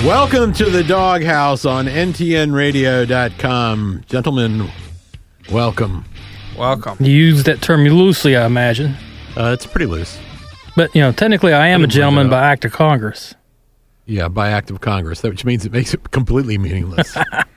Welcome to the Doghouse on ntnradio.com. Gentlemen, welcome. Welcome. You use that term loosely, I imagine. It's pretty loose. But, technically I am a gentleman by act of Congress. Yeah, by act of Congress, which means it makes it completely meaningless.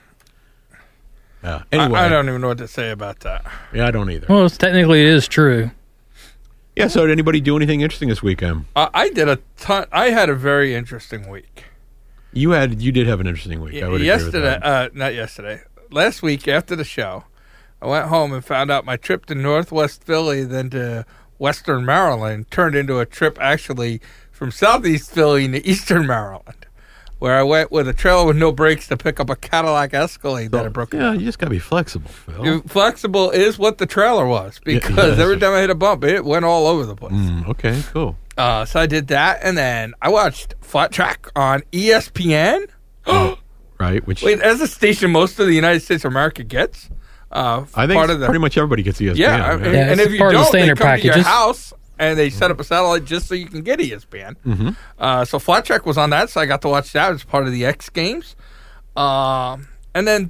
Anyway. I don't even know what to say about that. Yeah, I don't either. Well, technically it is true. Yeah, so did anybody do anything interesting this weekend? I did a ton. I had a very interesting week. You did have an interesting week. I would agree with that. Not yesterday. Last week after the show, I went home and found out my trip to Northwest Philly, then to Western Maryland, turned into a trip actually from Southeast Philly to Eastern Maryland, where I went with a trailer with no brakes to pick up a Cadillac Escalade that had broken down. Yeah, you just got to be flexible, Phil. Flexible is what the trailer was, because every time I hit a bump, it went all over the place. Okay, cool. So I did that, and then I watched Flat Track on ESPN. Right. Which as a station most of the United States of America gets. I think pretty much everybody gets ESPN. Yeah, right? and if you part of the don't, they standard come to your packages. house, and they set up a satellite just so you can get ESPN. So Flat Track was on that, so I got to watch that as part of the X Games. And then,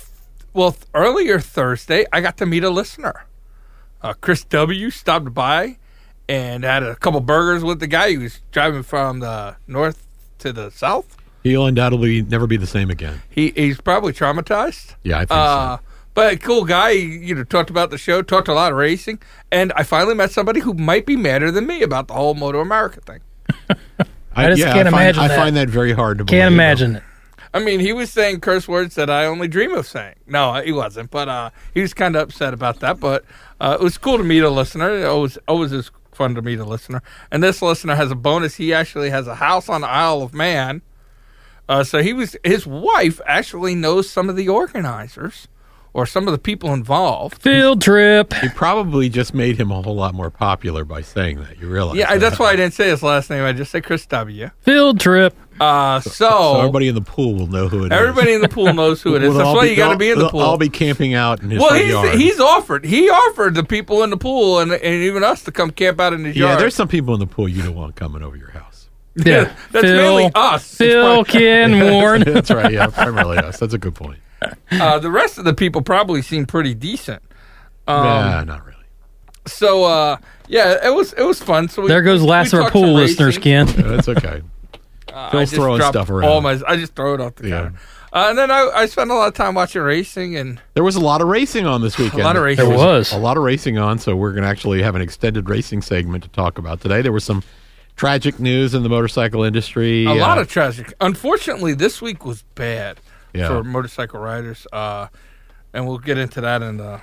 earlier Thursday, I got to meet a listener. Chris W. stopped by and had a couple burgers with the guy. He was driving from the north to the south. He'll undoubtedly never be the same again. He's probably traumatized. Yeah, I think so. But a cool guy. He, talked about the show, talked a lot of racing, and I finally met somebody who might be madder than me about the whole Moto America thing. I just can't imagine that. I find that very hard to believe. Can't imagine it. I mean, he was saying curse words that I only dream of saying. No, he wasn't, but he was kind of upset about that. But it was cool to meet a listener. It always is fun to meet a listener. And this listener has a bonus. He actually has a house on the Isle of Man. So his wife actually knows some of the organizers or some of the people involved. Field trip. You probably just made him a whole lot more popular by saying that. You realize? Yeah, that's why I didn't say his last name. I just said Chris W. Field trip. So everybody in the pool will know who it is. Everybody in the pool knows who it is. That's why you got to be in the pool. I'll be camping out in his front yard. He's offered. He offered the people in the pool and even us to come camp out in his yard. Yeah, there's some people in the pool you don't want coming over your house. Yeah, that's mainly us. Phil, Ken, Warren. That's right. Yeah, primarily us. That's a good point. The rest of the people probably seem pretty decent. Nah, not really. So it was fun. So there goes the last of our pool listeners, Ken. Yeah, that's okay. Phil's throwing stuff around. I just throw it off the counter. And then I spent a lot of time watching racing, and there was a lot of racing on this weekend. A lot of racing. There was a lot of racing on, so we're going to actually have an extended racing segment to talk about today. There was some tragic news in the motorcycle industry. A lot of tragic. Unfortunately, this week was bad for motorcycle riders. And we'll get into that in the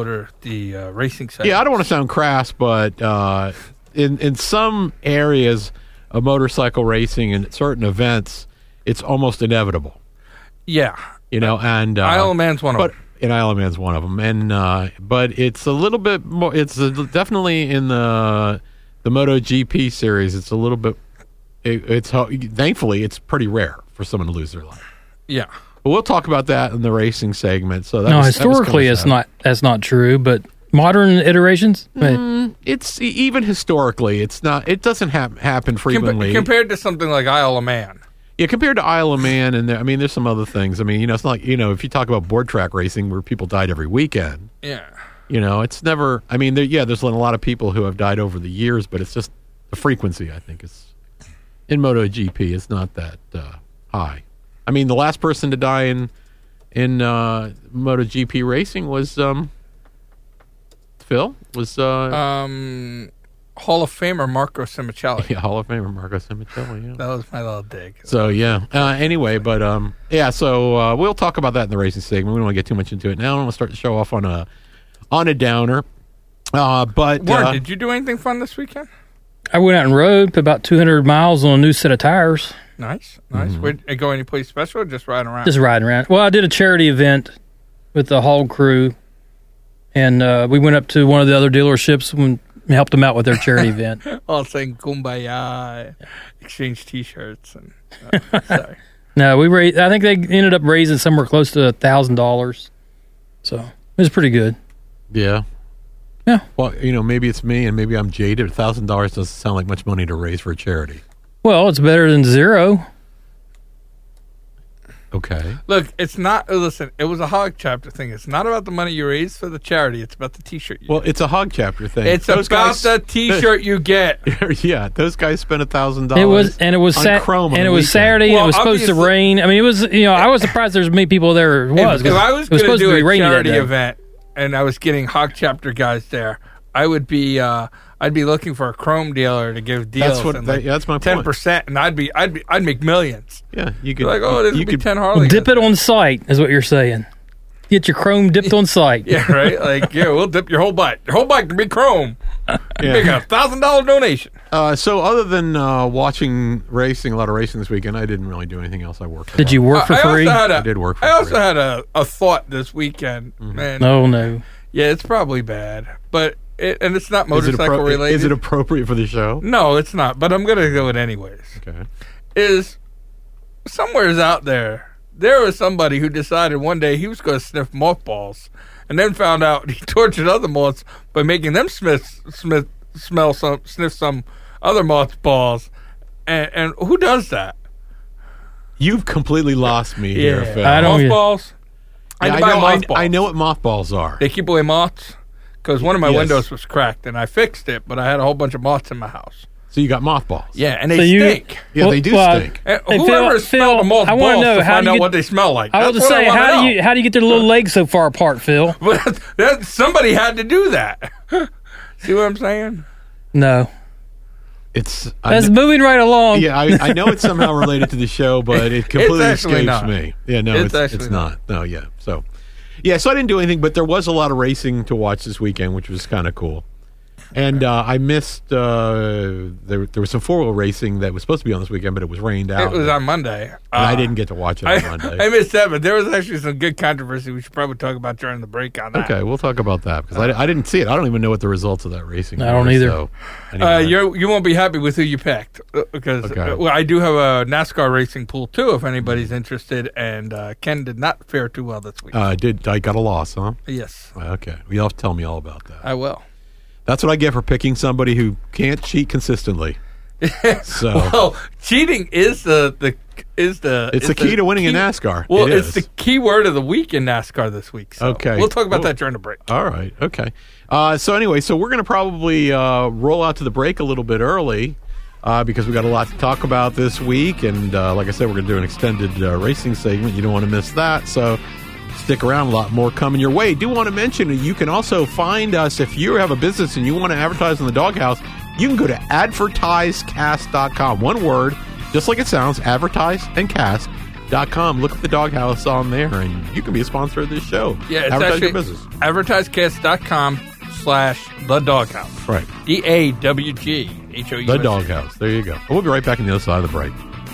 racing segment. Yeah, I don't want to sound crass, but in some areas of motorcycle racing and certain events, it's almost inevitable. Yeah. And Isle of Man's one of them. And Isle of Man's one of them. And but it's a little bit more. It's definitely in the MotoGP series. It's a little bit. It's thankfully it's pretty rare for someone to lose their life. Yeah. But we'll talk about that in the racing segment. So historically, that's not true, but modern iterations. It's even historically, it's not. It doesn't happen frequently compared to something like Isle of Man. Yeah, compared to Isle of Man, and there's some other things. It's not like if you talk about board track racing where people died every weekend. Yeah. It's never. There's a lot of people who have died over the years, but it's just the frequency. I think is in MotoGP is not that high. The last person to die in MotoGP racing was Phil was Hall of Famer Marco Simoncelli. Yeah, Hall of Famer Marco Simoncelli. Yeah, that was my little dig. So anyway, but so we'll talk about that in the racing segment. We don't want to get too much into it now. I don't want to start the show off on a downer. But Warren, did you do anything fun this weekend? I went out and rode, put about 200 miles on a new set of tires. Nice. Mm-hmm. Go any place special or just riding around? Just riding around. Well, I did a charity event with the Hog crew, and we went up to one of the other dealerships and helped them out with their charity event. All saying Kumbaya, exchange T-shirts. And sorry. No, I think they ended up raising somewhere close to $1,000. So it was pretty good. Yeah. Yeah. Well, maybe it's me and maybe I'm jaded. $1,000 doesn't sound like much money to raise for a charity. Well, it's better than zero. Okay. Look, it's not. Listen, it was a hog chapter thing. It's not about the money you raise for the charity. It's about the T-shirt. Well, it's a hog chapter thing. It's about the T-shirt you get. Yeah, those guys spent $1,000. It was Chrome on and the it was weekend. Saturday. Well, and it was supposed to obviously- rain. I mean, it was. I was surprised there's as many people there. If I was it was going to supposed to do be a rainy that charity day. event and I was getting hog chapter guys there, I would be. I'd be looking for a Chrome dealer to give deals. That's my point. 10%, and I'd make millions. Yeah, you could. Like, oh, this you would be could 10 Harley. Dip it on site is what you're saying. Get your Chrome dipped on site. Yeah, right. Like, yeah, we'll dip your whole bike. Your whole bike can be Chrome. Yeah. Make a $1,000 donation. So other than watching racing, a lot of racing this weekend, I didn't really do anything else. I worked. Did you work for free? I did work for I also free. had a thought this weekend, man. No. Yeah, it's probably bad, but and it's not motorcycle related. Is it appropriate for the show? No, it's not. But I'm gonna go it anyways. Okay. Is somewhere's out there was somebody who decided one day he was going to sniff mothballs, and then found out he tortured other moths by making them sniff some other mothballs. And who does that? You've completely lost me here, Phil. I don't- Mothballs. Yeah, I buy mothballs. I know what mothballs are. They keep away moths because one of my Yes. windows was cracked and I fixed it, but I had a whole bunch of moths in my house. So you got mothballs. Yeah, and they So stink. Yeah, they do stink. And Hey, whoever Phil, smelled a moth's I wanna balls know, to how find do out you what they smell like. I was That's to what say, wanna know. how do you get their little legs so far apart, Phil? But somebody had to do that. See what I'm saying? No. It's That's moving right along. Yeah, I know it's somehow related to the show, but it completely actually escapes not. me. Yeah, no, It's it's actually not. No, yeah. So I didn't do anything, but there was a lot of racing to watch this weekend, which was kind of cool. And I missed. There was some 4-wheel racing that was supposed to be on this weekend, but it was rained out. It was on Monday. and I didn't get to watch it on Monday. I missed that, but there was actually some good controversy. We should probably talk about during the break on that. Okay, we'll talk about that because I didn't see it. I don't even know what the results of that racing. I don't were, either. So, anyway. You won't be happy with who you picked because Okay. I do have a NASCAR racing pool too. If anybody's interested, and Ken did not fare too well this week. I got a loss, huh? Yes, Okay, you'll have to tell me all about that. I will. That's what I get for picking somebody who can't cheat consistently. So Well, cheating is the it's the key to winning in NASCAR. Well, It it's is. the key word of the week in NASCAR this week. So Okay. we'll talk about Cool. that during the break. All right. Okay. So anyway, we're going to probably roll out to the break a little bit early because we got a lot to talk about this week, and like I said, we're going to do an extended racing segment. You don't want to miss that. So stick around. A lot more coming your way. Do want to mention you can also find us if you have a business and you want to advertise in the Doghouse. You can go to advertisecast.com. One word, just like it sounds, advertiseandcast.com. Look up the Doghouse on there, and you can be a sponsor of this show. Yeah, it's advertise actually your business. advertisecast.com/the Doghouse. Right. DAWGHOUS. The Doghouse. There you go. We'll be right back on the other side of the break.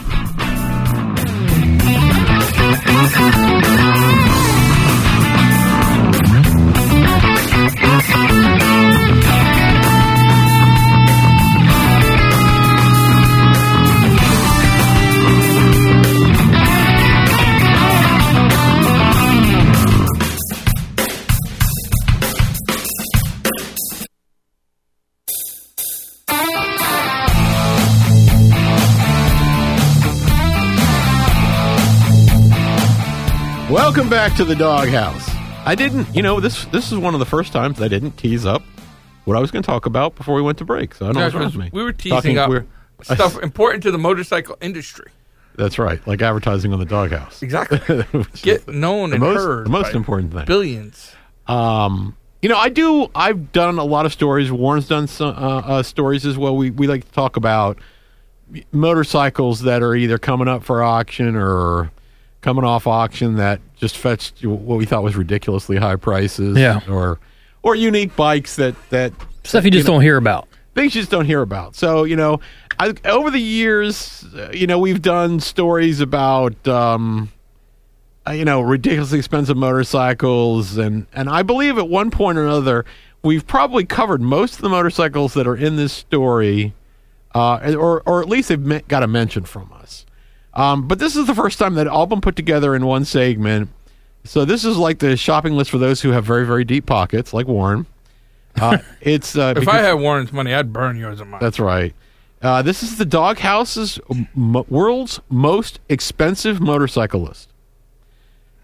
Welcome back to the Doghouse. I didn't, this is one of the first times I didn't tease up what I was going to talk about before we went to break. So I don't know what's wrong with me. We were teasing up stuff important to the motorcycle industry. That's right, like advertising on the Doghouse. Exactly. Which Get is known the and most, heard. the most by important thing. Billions. I've done a lot of stories. Warren's done some stories as well. We like to talk about motorcycles that are either coming up for auction or coming off auction that just fetched what we thought was ridiculously high prices. Yeah. Or unique bikes that Stuff you just don't hear about. things you just don't hear about. So, over the years, we've done stories about, ridiculously expensive motorcycles. And I believe at one point or another, we've probably covered most of the motorcycles that are in this story, or at least they've got a mention from us. But this is the first time that all been put together in one segment. So this is like the shopping list for those who have very, very deep pockets, like Warren. It's If I had Warren's money, I'd burn yours and mine. that's right. This is the Doghouse's world's most expensive motorcycle list.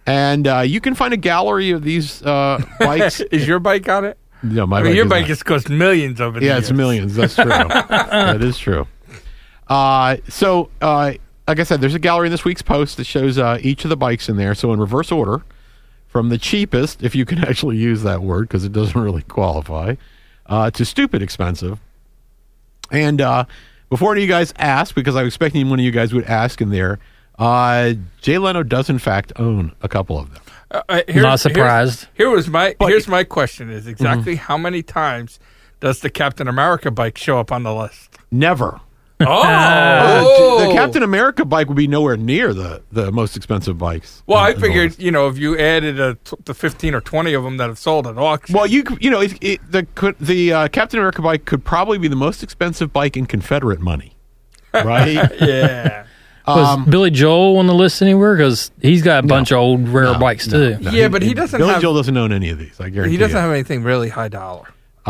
And you can find a gallery of these bikes. Is your bike on it? No, my I mean, bike your is bike not. has cost millions over the Yeah, years. it's millions. That's true. That is true. So, like I said, there's a gallery in this week's post that shows each of the bikes in there. So in reverse order, from the cheapest, if you can actually use that word because it doesn't really qualify, to stupid expensive. And before any of you guys ask, because I was expecting one of you guys would ask in there, Jay Leno does in fact own a couple of them. Not surprised. Here's my question: is exactly how many times does the Captain America bike show up on the list? Never. Oh, The Captain America bike would be nowhere near the most expensive bikes. Well, I in the figured, list. if you added the 15 or 20 of them that have sold at auction. Well, the Captain America bike could probably be the most expensive bike in Confederate money, right? yeah. Was Billy Joel on the list anywhere? Because he's got a bunch of old rare bikes too. No, Yeah, but he doesn't Billy have- Joel doesn't own any of these. I guarantee. He doesn't you. have anything really high dollar.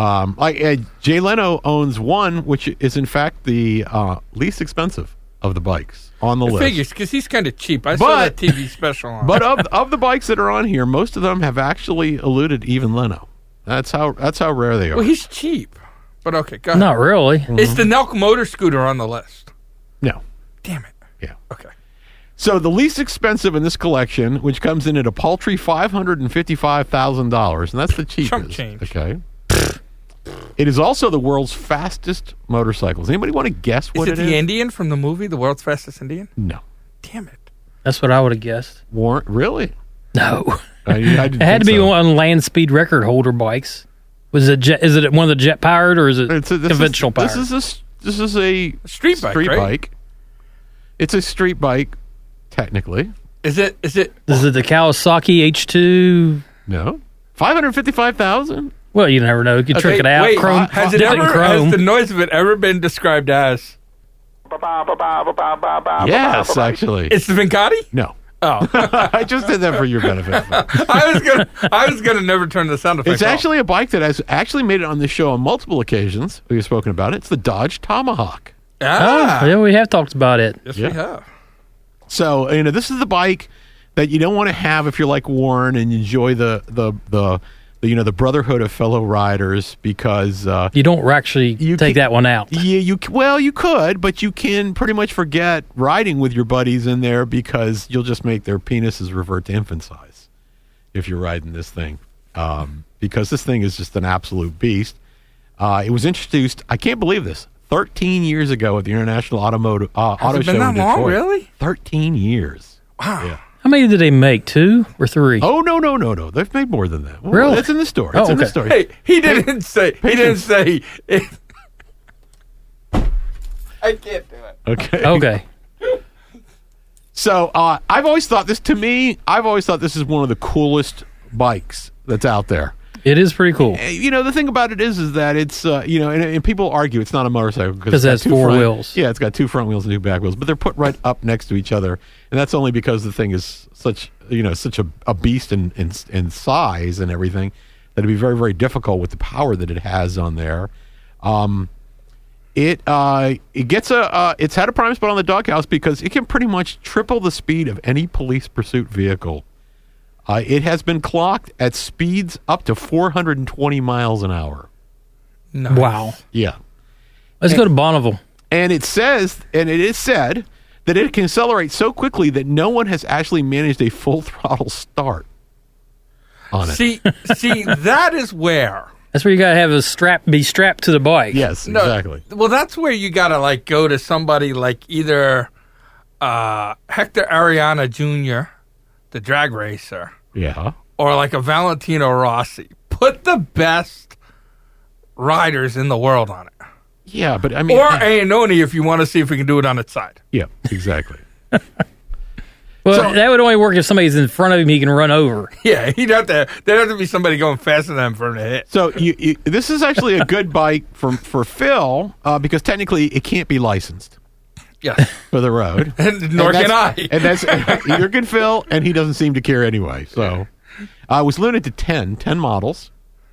Jay Leno owns one, which is in fact the least expensive of the bikes on the list. Figures, because he's kind of cheap. I saw that But- TV special on. But of the bikes that are on here, most of them have actually eluded even Leno. That's how rare they are. well, he's cheap. But okay, go ahead. Not really. Is the Nelk motor scooter on the list? No. Damn it. Yeah. Okay. So the least expensive in this collection, which comes in at a paltry $555,000, and that's the cheapest. Chump change. Okay. It is also the world's fastest motorcycle. Does anybody want to guess Is what it it the is? Indian from the movie, The World's Fastest Indian? No. Damn it. That's what I would have guessed. Warrant? Really? No. I didn't It had to think be so. on land speed record holder bikes. Was it jet? Is it one of the jet powered or is it This conventional powered? This is a Street bike, right? bike. It's a street bike, technically. Is it? Is it the Kawasaki H2? No. 555,000? Well, you never know. You could trick it out. Wait, Chrome, has it dip in ever? chrome. Has the noise of it ever been described as? Yes, actually. It's the Vincati? No. Oh, I just did that for your benefit. I was gonna never turn the sound effect It's off. actually a bike that has actually made it on this show on multiple occasions. We've spoken about it. It's the Dodge Tomahawk. Ah, Yeah, we have talked about it. yes, Yeah. we have. So, this is the bike that you don't want to have if you're like Warren and you enjoy the brotherhood of fellow riders because You don't actually You take can- that one out. you could, but you can pretty much forget riding with your buddies in there because you'll just make their penises revert to infant size if you're riding this thing. Because this thing is just an absolute beast. It was introduced, I can't believe this, 13 years ago at the International Auto Has it Show been that in long, Detroit. really? 13 years. Wow. Yeah. How many did they make? 2 or 3? Oh, no. They've made more than that. Well, Really? It's in the story. Oh, It's in the okay. story. Hey, he didn't say. He didn't say. I can't do it. Okay. Okay. So I've always thought this is one of the coolest bikes that's out there. It is pretty cool. The thing about it is that it's and people argue it's not a motorcycle because it has 4 wheels. Yeah, it's got 2 front wheels and 2 back wheels, but they're put right up next to each other, and that's only because the thing is such a beast in size and everything that it'd be very, very difficult with the power that it has on there. It's had a prime spot on the doghouse because it can pretty much triple the speed of any police pursuit vehicle. It has been clocked at speeds up to 420 miles an hour. Nice. Wow. Yeah. Let's go to Bonneville. And it is said that it can accelerate so quickly that no one has actually managed a full throttle start on it. See, that is where. That's where you got to have be strapped to the bike. Yes, No, exactly. Well, that's where you gotta go to somebody like either Hector Ariana Jr., the drag racer, Yeah. or like a Valentino Rossi. Put the best riders in the world on it. Yeah, but I mean... Or Ayanoni if you want to see if we can do it on its side. Yeah, exactly. Well, that would only work if somebody's in front of him he can run over. Yeah, there'd have to be somebody going faster than him for him to hit. So this is actually a good bike for Phil because technically it can't be licensed Yes. for the road. And nor can I. And that's either can Phil, and he doesn't seem to care anyway. So it was limited to 10 models.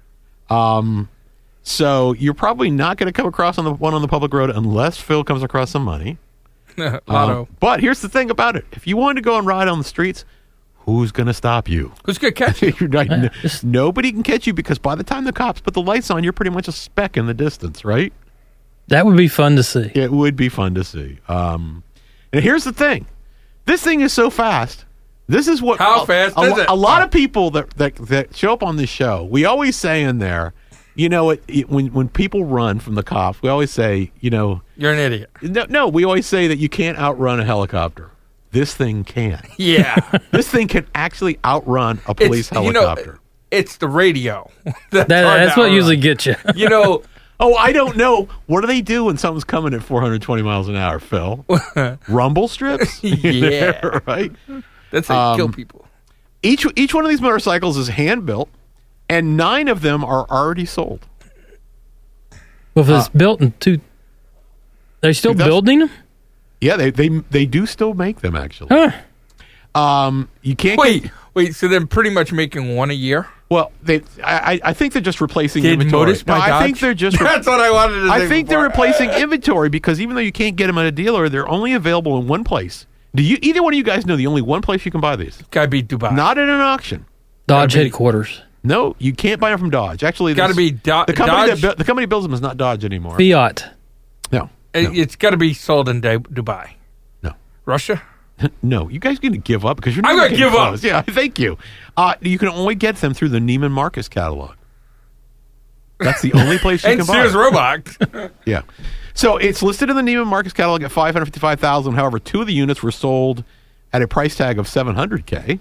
So you're probably not going to come across one on the public road unless Phil comes across some money. Auto. But here's the thing about it: if you wanted to go and ride on the streets, who's going to stop you? Who's going to catch you? You're right. Nobody can catch you because by the time the cops put the lights on, you're pretty much a speck in the distance, right? That would be fun to see. It would be fun to see. And here's the thing. This thing is so fast. This is what How fast is it? A lot of people that show up on this show, we always say in there, you know, when people run from the cops, we always say, you know, You're an idiot. No, we always say that you can't outrun a helicopter. This thing can. Yeah. This thing can actually outrun a police helicopter. You know, it's the radio. That's what usually gets you. You know. Oh, I don't know. What do they do when something's coming at 420 miles an hour, Phil? Rumble strips? Yeah. Right? That's how you kill people. Each one of these motorcycles is hand-built, and 9 of them are already sold. Well, if it's built in they're still building them? Yeah, they do still make them, actually. Huh. You can't Wait, so they're pretty much making one a year? Well, I think they're just replacing Did inventory. Modus by I Dodge? think they're just. That's what I wanted to say. I think they're replacing inventory because even though you can't get them at a dealer, they're only available in one place. Do you? Either one of you guys know the only one place you can buy these? Gotta be Dubai. Not at an auction. Dodge headquarters. No, you can't buy them from Dodge. Actually, Gotta be the company Dodge. the company builds them is not Dodge anymore. Fiat. No, It's got to be sold in Dubai. no. Russia? No, you guys are going to give up because you're not I'm gonna getting give up. close. Yeah, thank you. You can only get them through the Neiman Marcus catalog. That's the only place you And can buy Sears them. Roebuck. Yeah. So it's listed in the Neiman Marcus catalog at $555,000. However, 2 of the units were sold at a price tag of $700K.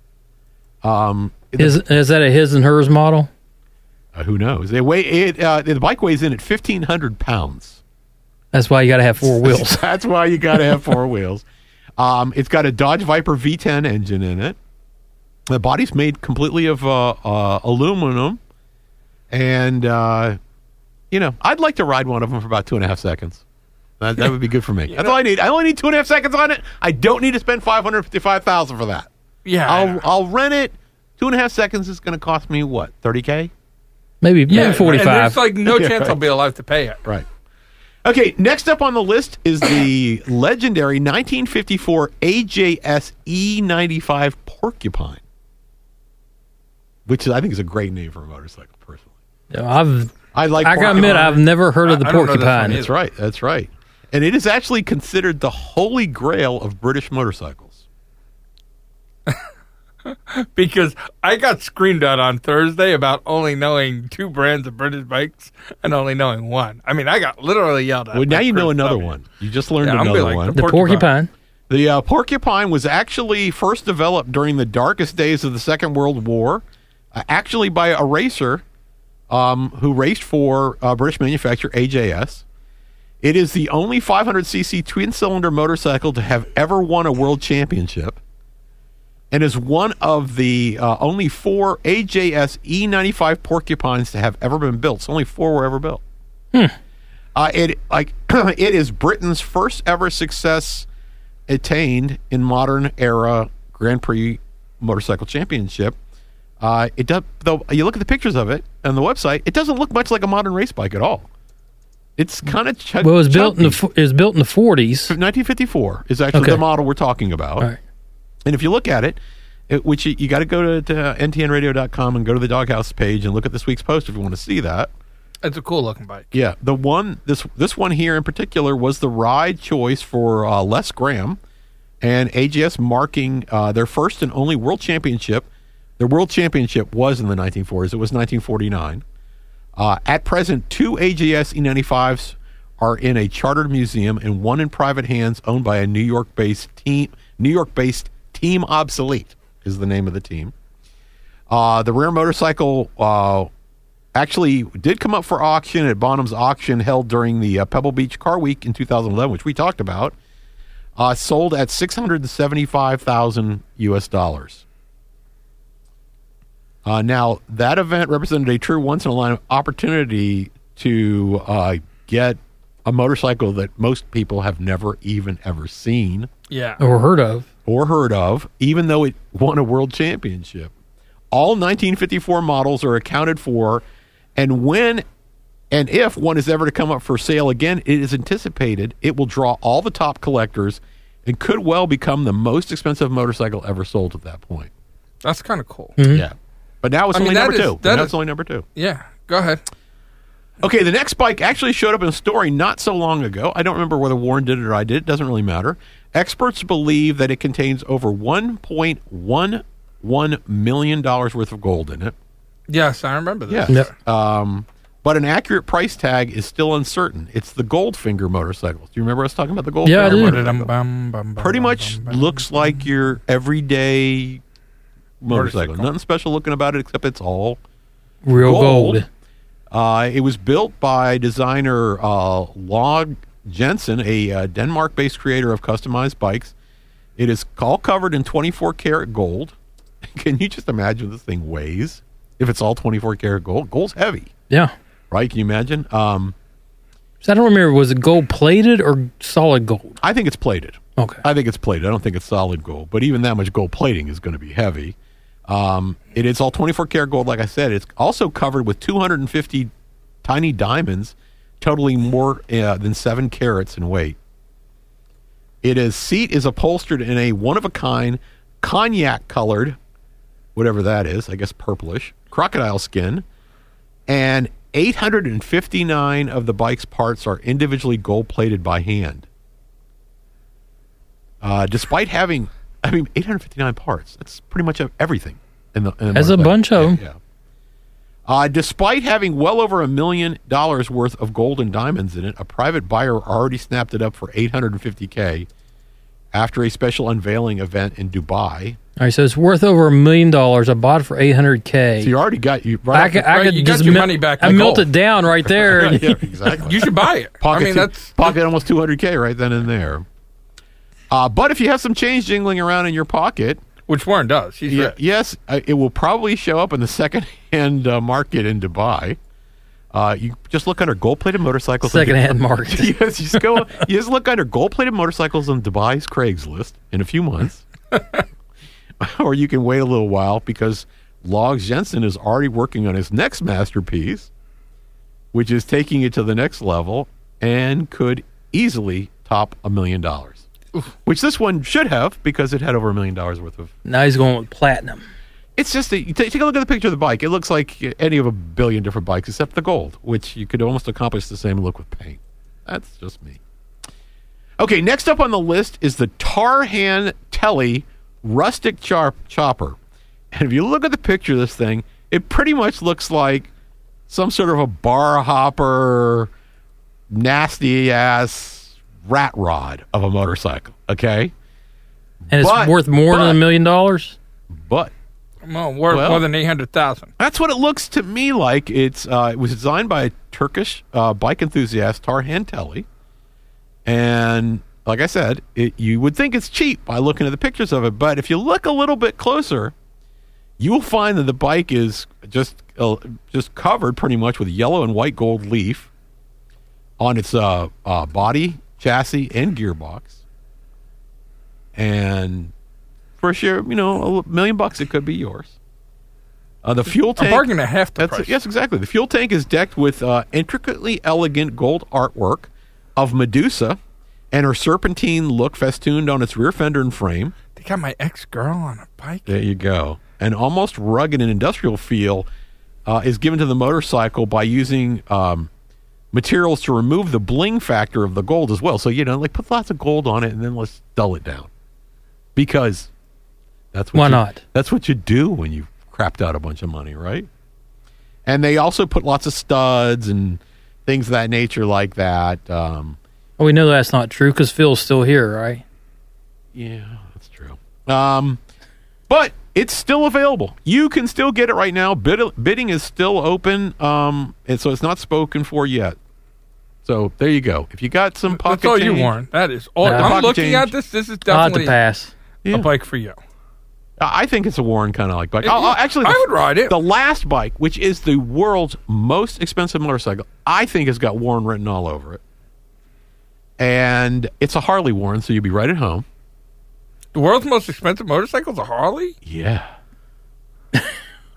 Is that a his and hers model? Who knows? They weigh it. The bike weighs in at 1,500 pounds. That's why you got to have 4 wheels. That's why you got to have 4 wheels. It's got a Dodge Viper V10 engine in it. The body's made completely of aluminum, and I'd like to ride one of them for about 2.5 seconds. That would be good for me. That's all I need. I only need 2.5 seconds on it. I don't need to spend $555,000 for that. Yeah. I'll rent it. 2.5 seconds is going to cost me what, $30K? Maybe 45. And there's like no Yeah, chance right. I'll be alive to pay it. Right. Okay, next up on the list is the legendary 1954 AJS E95 Porcupine, which I think is a great name for a motorcycle, personally. I gotta admit, I've never heard of the I don't know this Porcupine. one That's right. And it is actually considered the holy grail of British motorcycles. Because I got screamed at on Thursday about only knowing 2 brands of British bikes and only knowing one. I mean, I got literally yelled at. Well, now by you know Chris another W. one. You just learned Yeah, I'm another like one. The Porcupine. The Porcupine was actually first developed during the darkest days of the Second World War, actually by a racer who raced for British manufacturer AJS. It is the only 500cc twin-cylinder motorcycle to have ever won a world championship, and is one of the only 4 AJS E95 Porcupines to have ever been built. So only 4 were ever built. It is Britain's first ever success attained in modern era Grand Prix motorcycle championship. It does, though. You look at the pictures of it on the website. It doesn't look much like a modern race bike at all. It's kind of Well, it was built in the 40s. 1954 is actually Okay. the model we're talking about. All right. And if you look at it, which you got to go to ntnradio.com and go to the Doghouse page and look at this week's post if you want to see that. It's a cool looking bike. Yeah, this one here in particular was the ride choice for Les Graham and AJS, marking their first and only world championship. Their world championship was in the 1940s. It was 1949. At present, 2 AJS E95s are in a chartered museum and one in private hands owned by a New York-based Team Obsolete is the name of the team. The rare motorcycle actually did come up for auction at Bonham's auction held during the Pebble Beach Car Week in 2011, which we talked about. Sold at $675,000 US. Now, that event represented a true once-in-a-lifetime opportunity to get a motorcycle that most people have never even ever seen Yeah. Or heard of. even though it won a world championship. All 1954 models are accounted for, and if one is ever to come up for sale again, it is anticipated it will draw all the top collectors and could well become the most expensive motorcycle ever sold at that point. That's kind of cool. Mm-hmm. Yeah. But now it's only number two. Now it's only number two. Yeah. Go ahead. Okay, the next bike actually showed up in a story not so long ago. I don't remember whether Warren did it or I did. It doesn't really matter. Experts believe that it contains over $1.11 million worth of gold in it. Yes, I remember this. Yes. But an accurate price tag is still uncertain. It's the Goldfinger motorcycles. Do you remember us talking about the Goldfinger? Yeah, I do. motorcycle? Pretty much looks like your everyday motorcycle. Nothing special looking about it except it's all Real gold. It was built by designer Log Jensen, a Denmark-based creator of customized bikes. It is all covered in 24-karat gold. Can you just imagine what this thing weighs? If it's all 24-karat gold, gold's heavy, Yeah. right? Can you imagine? So I don't remember, was it gold plated or solid gold? I think it's plated. Okay. I think it's plated. I don't think it's solid gold, but even that much gold plating is going to be heavy. It is all 24-karat gold, like I said. It's also covered with 250 tiny diamonds, totaling more than 7 carats in weight. Its seat is upholstered in a one-of-a-kind, cognac-colored, whatever that is, I guess purplish, crocodile skin, and 859 of the bike's parts are individually gold-plated by hand. Despite having, 859 parts. That's pretty much everything. In the That's a bunch of them. Yeah. Despite having well over $1 million worth of gold and diamonds in it, a private buyer already snapped it up for $850K after a special unveiling event in Dubai. All right, so it's worth over $1 million. I bought it for $800K. So you already got you. I could you just got your money back. I melt it down right there. Yeah, exactly. You should buy it. Pocket almost $200K right then and there. But if you have some change jingling around in your pocket, which Warren does, he's rich. Yes, it will probably show up in the second-hand market in Dubai. You just look under gold-plated motorcycles. Second-hand market. Yes, you just look under gold-plated motorcycles on Dubai's Craigslist in a few months, or you can wait a little while because Logs Jensen is already working on his next masterpiece, which is taking it to the next level and could easily top $1 million. Which this one should have because it had over $1 million worth of. Now he's going with platinum. It's just take a look at the picture of the bike. It looks like any of a billion different bikes except the gold, which you could almost accomplish the same look with paint. That's just me. Okay, next up on the list is the Tarhan Telly Rustic Chopper. And if you look at the picture of this thing, it pretty much looks like some sort of a bar hopper, nasty ass rat rod of a motorcycle, okay? And it's worth more than $1 million? But more than 800,000. That's what it looks to me like. It was designed by a Turkish bike enthusiast, Tarhan Telly. And like I said, you would think it's cheap by looking at the pictures of it, but if you look a little bit closer, you will find that the bike is just covered pretty much with yellow and white gold leaf on its body, chassis, and gearbox. And for sure, $1 million, it could be yours. The fuel tank. A bargain at half the price. Yes, exactly. The fuel tank is decked with intricately elegant gold artwork of Medusa and her serpentine look festooned on its rear fender and frame. They got my ex-girl on a bike. There you go. An almost rugged and industrial feel is given to the motorcycle by using materials to remove the bling factor of the gold as well. So, put lots of gold on it and then let's dull it down. Because that's what Why not? That's what you do when you crapped out a bunch of money, right? And they also put lots of studs and things of that nature like that. We know that's not true because Phil's still here, right? Yeah, that's true. But it's still available. You can still get it right now. Bidding is still open, and so it's not spoken for yet. So there you go. If you got some pocket That's all change, you, Warren. That is all. Pocket I'm looking change. at this. This is definitely to pass. a bike for you. I think it's a Warren kind of like bike. Actually, I would ride it. The last bike, which is the world's most expensive motorcycle, I think has got Warren written all over it. And it's a Harley, Warren, so you'll be right at home. The world's most expensive motorcycle is a Harley? Yeah.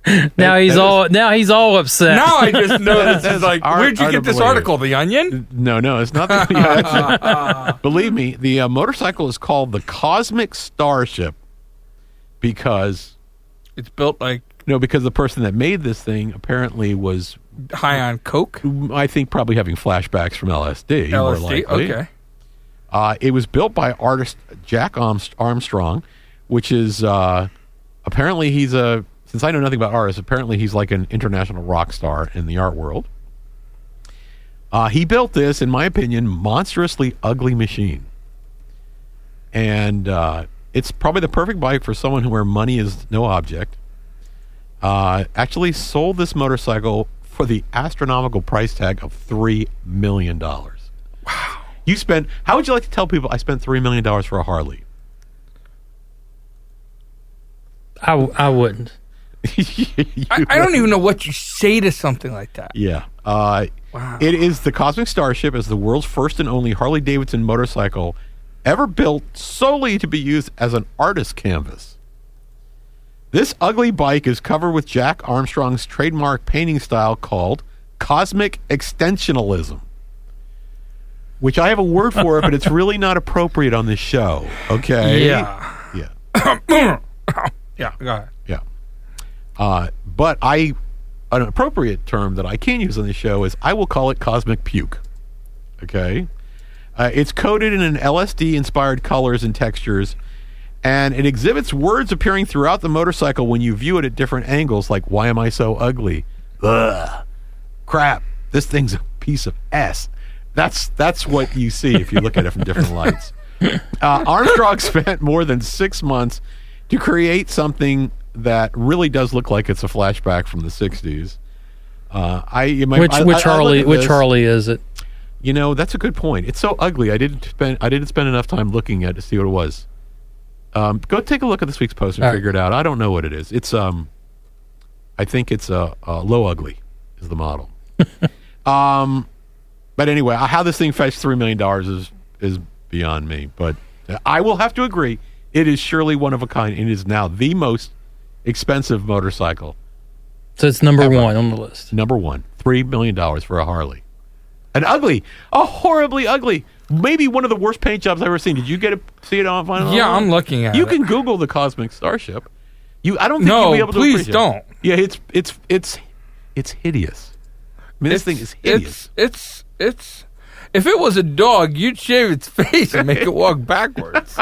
Now he's all upset. Now I just know this is like, where'd you get this believe. article? The Onion? No, it's not. Believe me, the motorcycle is called the Cosmic Starship because It's built like because the person that made this thing apparently was, high on coke. I think, probably having flashbacks from LSD. More LSD. likely. Okay. It was built by artist Jack Armstrong, which is apparently since I know nothing about artists, apparently he's like an international rock star in the art world. He built this, in my opinion, monstrously ugly machine. And it's probably the perfect bike for someone where money is no object. Actually sold this motorcycle for the astronomical price tag of $3 million. Wow. How would you like to tell people I spent $3 million for a Harley? I wouldn't. I don't even know what you say to something like that. Yeah. Wow. It is the Cosmic Starship as the world's first and only Harley-Davidson motorcycle ever built solely to be used as an artist canvas. This ugly bike is covered with Jack Armstrong's trademark painting style called Cosmic Extensionalism, which I have a word for it, but it's really not appropriate on this show. Okay? Yeah. Yeah. Yeah. Go ahead. Yeah. But an appropriate term that I can use on the show is I will call it cosmic puke. Okay? It's coated in an LSD-inspired colors and textures, and it exhibits words appearing throughout the motorcycle when you view it at different angles, like, why am I so ugly? Ugh. Crap. This thing's a piece of S. That's what you see if you look at it from different lights. Armstrong spent more than 6 months to create something that really does look like it's a flashback from the 60s. Which Harley is it? That's a good point. It's so ugly. I didn't spend enough time looking at it to see what it was. Go take a look at this week's post and figure it out. I don't know what it is. It's I think it's low ugly is the model. But anyway, how this thing fetched $3 million is beyond me. But I will have to agree, it is surely one of a kind. It is now the most expensive motorcycle. So it's number one on the list. Number one, $3 million for a Harley. A horribly ugly, maybe one of the worst paint jobs I've ever seen. Did you see it on Vinyl? Yeah, I'm looking at it. You can Google the Cosmic Starship. I don't think No, you'll be able to please appreciate don't. it. Yeah, it's hideous. I mean, this thing is hideous. It's if it was a dog, you'd shave its face and make it walk backwards.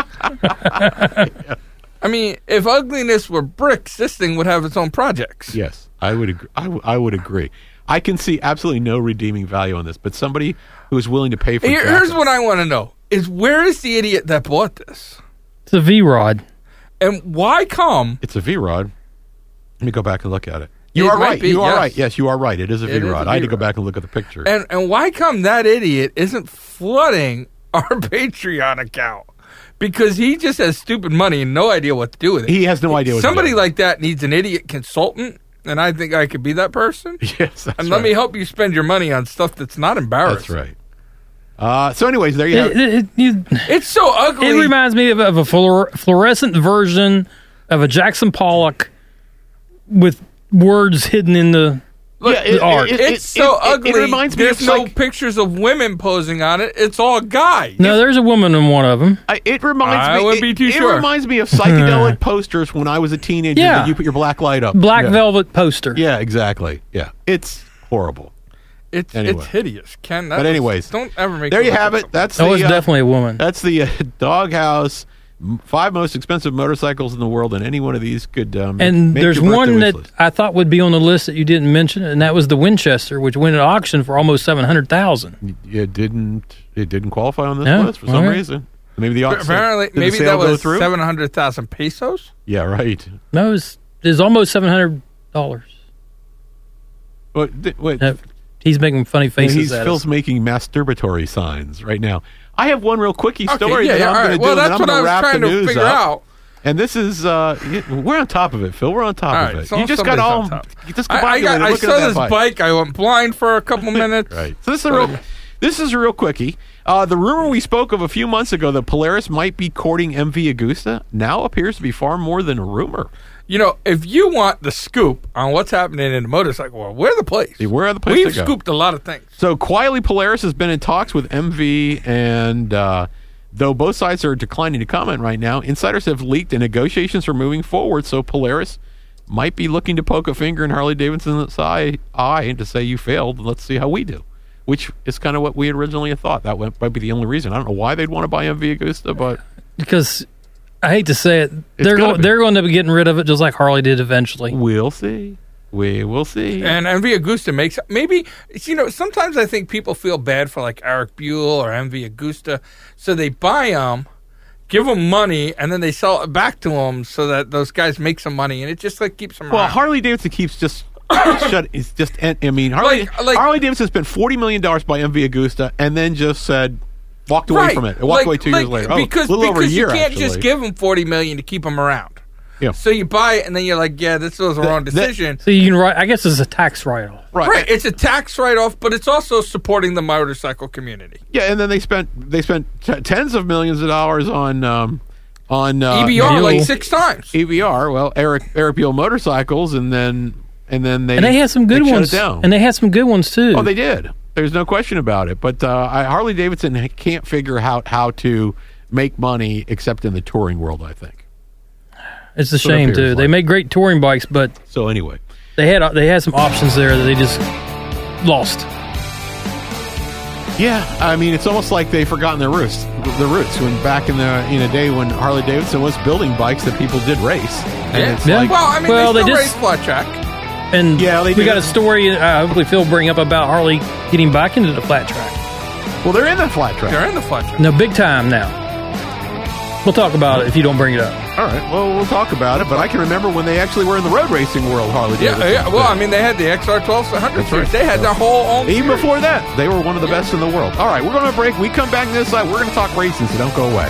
I mean, if ugliness were bricks, this thing would have its own projects. Yes, I would agree. I would agree. I can see absolutely no redeeming value on this, but somebody who is willing to pay for Here's what I want to know: is where is the idiot that bought this? It's a V-Rod. And why come? It's a V-Rod. Let me go back and look at it. It You are might right. be, You are yes. right. Yes, you are right. It is a It is a V-Rod. I had to go V-Rod. back and look at the picture. And why come that idiot isn't flooding our Patreon account? Because he just has stupid money and no idea what to do with it. He has no idea what to do Somebody with it. like that needs an idiot consultant, and I think I could be that person. Yes, that's And right. let me help you spend your money on stuff that's not embarrassing. That's right. So, anyways, there you have it. It's so ugly. It reminds me of a fluorescent version of a Jackson Pollock with words hidden in the art. It's so ugly. It reminds me There's of no pictures of women posing on it. It's all guys. No, there's a woman in one of them. It reminds I me. wouldn't be too it sure. reminds me of psychedelic posters when I was a teenager. Yeah. That you put your black light up. Black Yeah. velvet poster. Yeah, exactly. Yeah, it's horrible. It's hideous. Ken, But anyways, don't ever make. There me you look have at it. something. That's That was the definitely a woman. that's the Doghouse 5 most expensive motorcycles in the world, and any one of these could. And make there's your birthday one wish that list. I thought would be on the list that you didn't mention, and that was the Winchester, which went at auction for almost $700,000. It didn't qualify on this No? list for some Okay. reason. Maybe the Apparently, did the maybe sale that go was through? 700,000 pesos. Yeah, right. No, it's almost $700. Wait, He's making funny faces at Phil's us. making masturbatory signs right now. I have one real quickie story Okay, that I'm all going to right. do. Well, and then that's I'm what gonna I was wrap trying the to news figure up. out. And this is we're on top of it, Phil. We're on top All of right, it. so you just got somebody's all on top. discombobulated I looking saw at that this bike. I went blind for a couple minutes. Right. So this is a real quickie. The rumor we spoke of a few months ago that Polaris might be courting MV Agusta now appears to be far more than a rumor. if you want the scoop on what's happening in the motorcycle world, we're the place. We're the place We've to go. scooped a lot of things. So quietly, Polaris has been in talks with MV, and though both sides are declining to comment right now, insiders have leaked and negotiations are moving forward. So Polaris might be looking to poke a finger in Harley Davidson's eye and to say you failed. Let's see how we do, which is kind of what we originally thought. That might be the only reason. I don't know why they'd want to buy MV Agusta, but Because I hate to say it, they're going to be getting rid of it just like Harley did eventually. we'll see. We will see. And MV Agusta makes maybe sometimes I think people feel bad for like Eric Buell or MV Agusta, so they buy them, give them money, and then they sell it back to them so that those guys make some money, and it just like keeps them Well, around. Harley Davidson keeps just shut. It's just. I mean, Harley Davidson spent $40 million by MV Agusta, and then just said walked away from it. It walked away 2 years later. Because a little over a year. You can't actually. just give them $40 million to keep them around. Yeah. So you buy it, and then you're like, yeah, this was the wrong decision. So you can write. I guess it's a tax write-off. Right. It's a tax write-off, but it's also supporting the motorcycle community. Yeah, and then they spent tens of millions of dollars on EBR Buell. like 6 times. EBR. Well, Eric Buell motorcycles, and then they had some good shut ones. it down. And they had some good ones too. Oh, they did. There's no question about it. But Harley Davidson can't figure out how to make money except in the touring world, I think. It's a shame too. They make great touring bikes, but So anyway, they had some options there that they just lost. yeah, I mean, it's almost like they've forgotten their roots. When back in a day when Harley Davidson was building bikes that people did race. And it's Yeah. like, Well, I mean, Well, they they still just- race flat track. And Yeah, they we do. got a story. Hopefully, Phil will bring up about Harley getting back into the flat track. well, they're in the flat track. They're in the flat track. No, big time now. We'll talk about it if you don't bring it up. All right, well, we'll talk about it. But I can remember when they actually were in the road racing world, Harley Yeah, Davidson. yeah. Well, I mean, they had the XR1200 That's series. right. They had their whole own Even series. before that, they were one of the best in the world. All right, we're going to break. We come back this side. We're going to talk racing, so don't go away.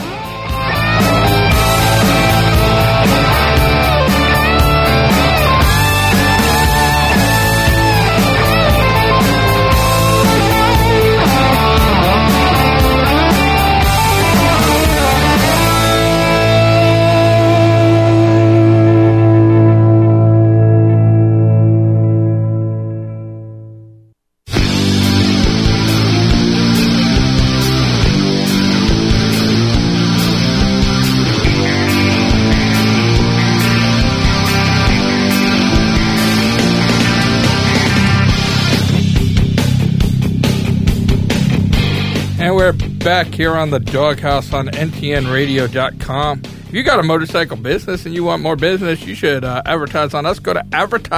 And we're back here on the Doghouse on ntnradio.com. If you got a motorcycle business and you want more business, you should advertise on us. Go to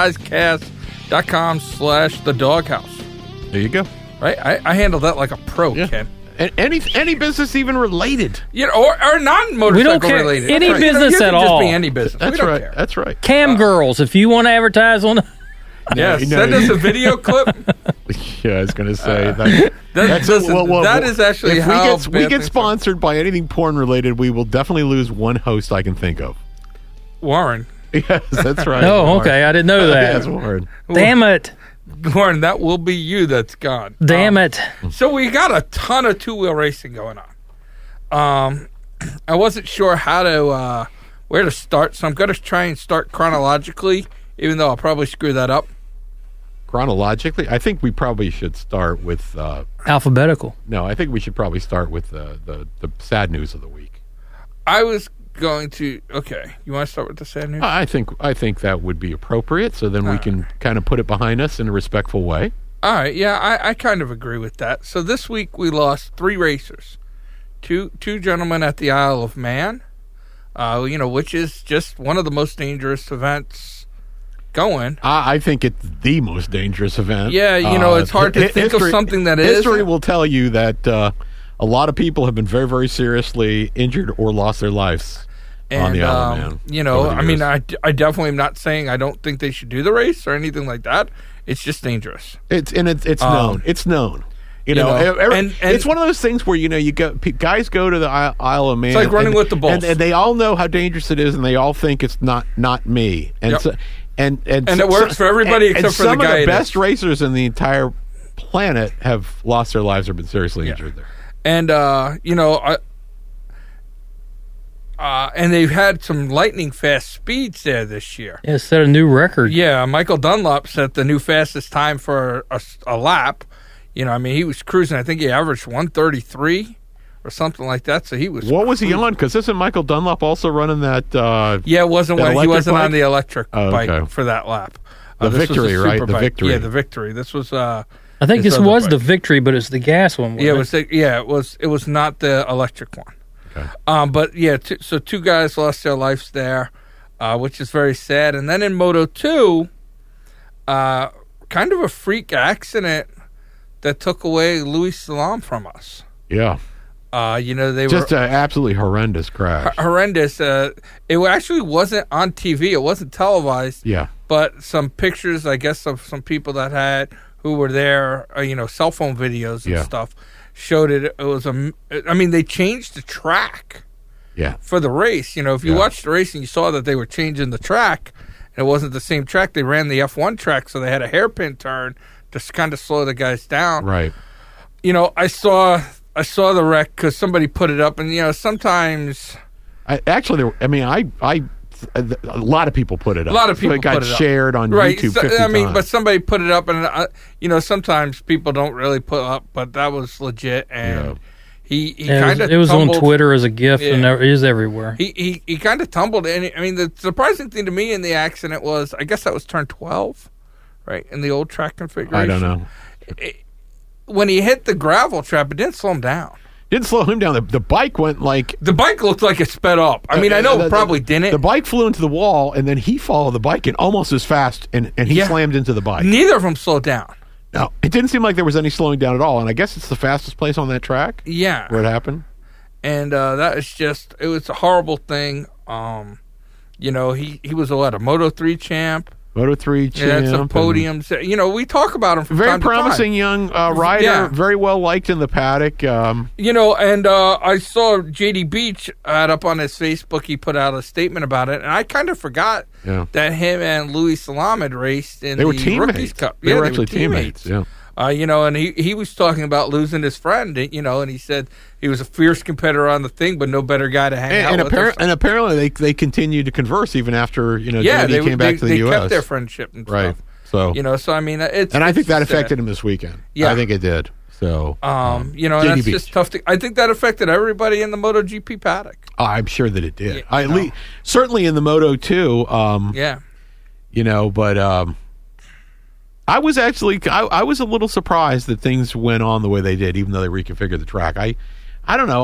advertisecast.com/the Doghouse. There you go. Right? I handle that like a pro, Yeah. Ken. And any business even related. Or non-motorcycle We don't care. related. Any That's right. business you can at just all. be any business. That's we don't right. care. That's right. Cam girls, if you want to advertise on, Yeah, No, send us a video clip. Yeah, I was going to say that. That is actually if how we bad get things sponsored by anything porn related, we will definitely lose one host I can think of. Warren. Yes, that's right. oh, Warren. okay, I didn't know Yes, that. Warren. Damn it! Warren, that will be you that's gone. Damn it! So we got a ton of two-wheel racing going on. I wasn't sure how to where to start, so I'm going to try and start chronologically, even though I'll probably screw that up. Chronologically, I think we probably should start with. Alphabetical. No, I think we should probably start with the sad news of the week. I was going to. Okay, you want to start with the sad news? I think that would be appropriate. So then we can kind of put it behind us in a respectful way. All right, yeah, I kind of agree with that. So this week we lost 3 racers, two gentlemen at the Isle of Man, which is just one of the most dangerous events going. I think it's the most dangerous event. Yeah, it's hard to think of something that is. History will tell you that a lot of people have been very, very seriously injured or lost their lives on the Isle of Man. I mean, I definitely am not saying I don't think they should do the race or anything like that. It's just dangerous. It's known. It's known. And it's one of those things where guys go to the Isle of Man. It's like running with the bulls, and they all know how dangerous it is, and they all think it's not me. And Yep. so, and it works for everybody except for the some guy. of the best racers in the entire planet have lost their lives or been seriously injured there. And And they've had some lightning fast speeds there this year. Yeah, set a new record. Yeah, Michael Dunlop set the new fastest time for a lap. You know, I mean, he was cruising. I think he averaged 1:33 or something like that. So he was. What was he on? Because isn't Michael Dunlop also running that? Yeah, he wasn't bike? on the electric bike for that lap. The Victory, right? The bike. Victory. Yeah, the Victory. This was. I think this was the Victory, but it's the gas one. Yeah, it was not the electric one. Okay. But yeah, so two guys lost their lives there, which is very sad. And then in Moto 2, kind of a freak accident that took away Luis Salam from us. Yeah. You know, they just were an absolutely horrendous crash. Horrendous. It actually wasn't on TV. It wasn't televised. Yeah. But some pictures, I guess, of some people that who were there, you know, cell phone videos and stuff, showed it. It was I mean, they changed the track. Yeah. For the race, you know, if you watched the race and you saw that they were changing the track, and it wasn't the same track. They ran the F1 track, so they had a hairpin turn to kind of slow the guys down. Right. You know, I saw the wreck because somebody put it up, and you know, sometimes. A lot of people put it up. A lot of people it got put it up. shared on right. YouTube. So, 50 I mean, times. but somebody put it up, and you know, sometimes people don't really put up, but that was legit, and he kind of it was tumbled. on Twitter as a GIF, and it is everywhere. He kind of tumbled, and I mean, the surprising thing to me in the accident was, I guess that was turn 12, right, in the old track configuration. I don't know. When he hit the gravel trap, it didn't slow him down. Didn't slow him down. The bike went like... The bike looked like it sped up. I mean, I know it probably didn't. The bike flew into the wall, and then he followed the bike in almost as fast, and he slammed into the bike. Neither of them slowed down. No, it didn't seem like there was any slowing down at all, and I guess it's the fastest place on that track. Yeah. Where it happened. And that is just... It was a horrible thing. You know, he was a Moto 3 champ. Moto 3 champ. Yeah, some podiums. You know, we talk about him from very time to time. Very promising young rider. Very well liked in the paddock. You know, and I saw J.D. Beach had up on his Facebook. He put out a statement about it, and I kind of forgot that him and Luis Salam had raced in the Rookies Cup. They were actually teammates. Yeah. You know, and he was talking about losing his friend, you know, and he said he was a fierce competitor on the thing, but no better guy to hang out with. And apparently they continued to converse even after, you know, they came back to the U.S. They kept their friendship and stuff. Right. So, you know, so I mean, it's... And I think that affected him this weekend. Yeah. I think it did. So, you know, and that's just tough to... I think that affected everybody in the MotoGP paddock. I'm sure that it did. Certainly in the Moto 2. You know, but... I was I was a little surprised that things went on the way they did, even though they reconfigured the track. I don't know.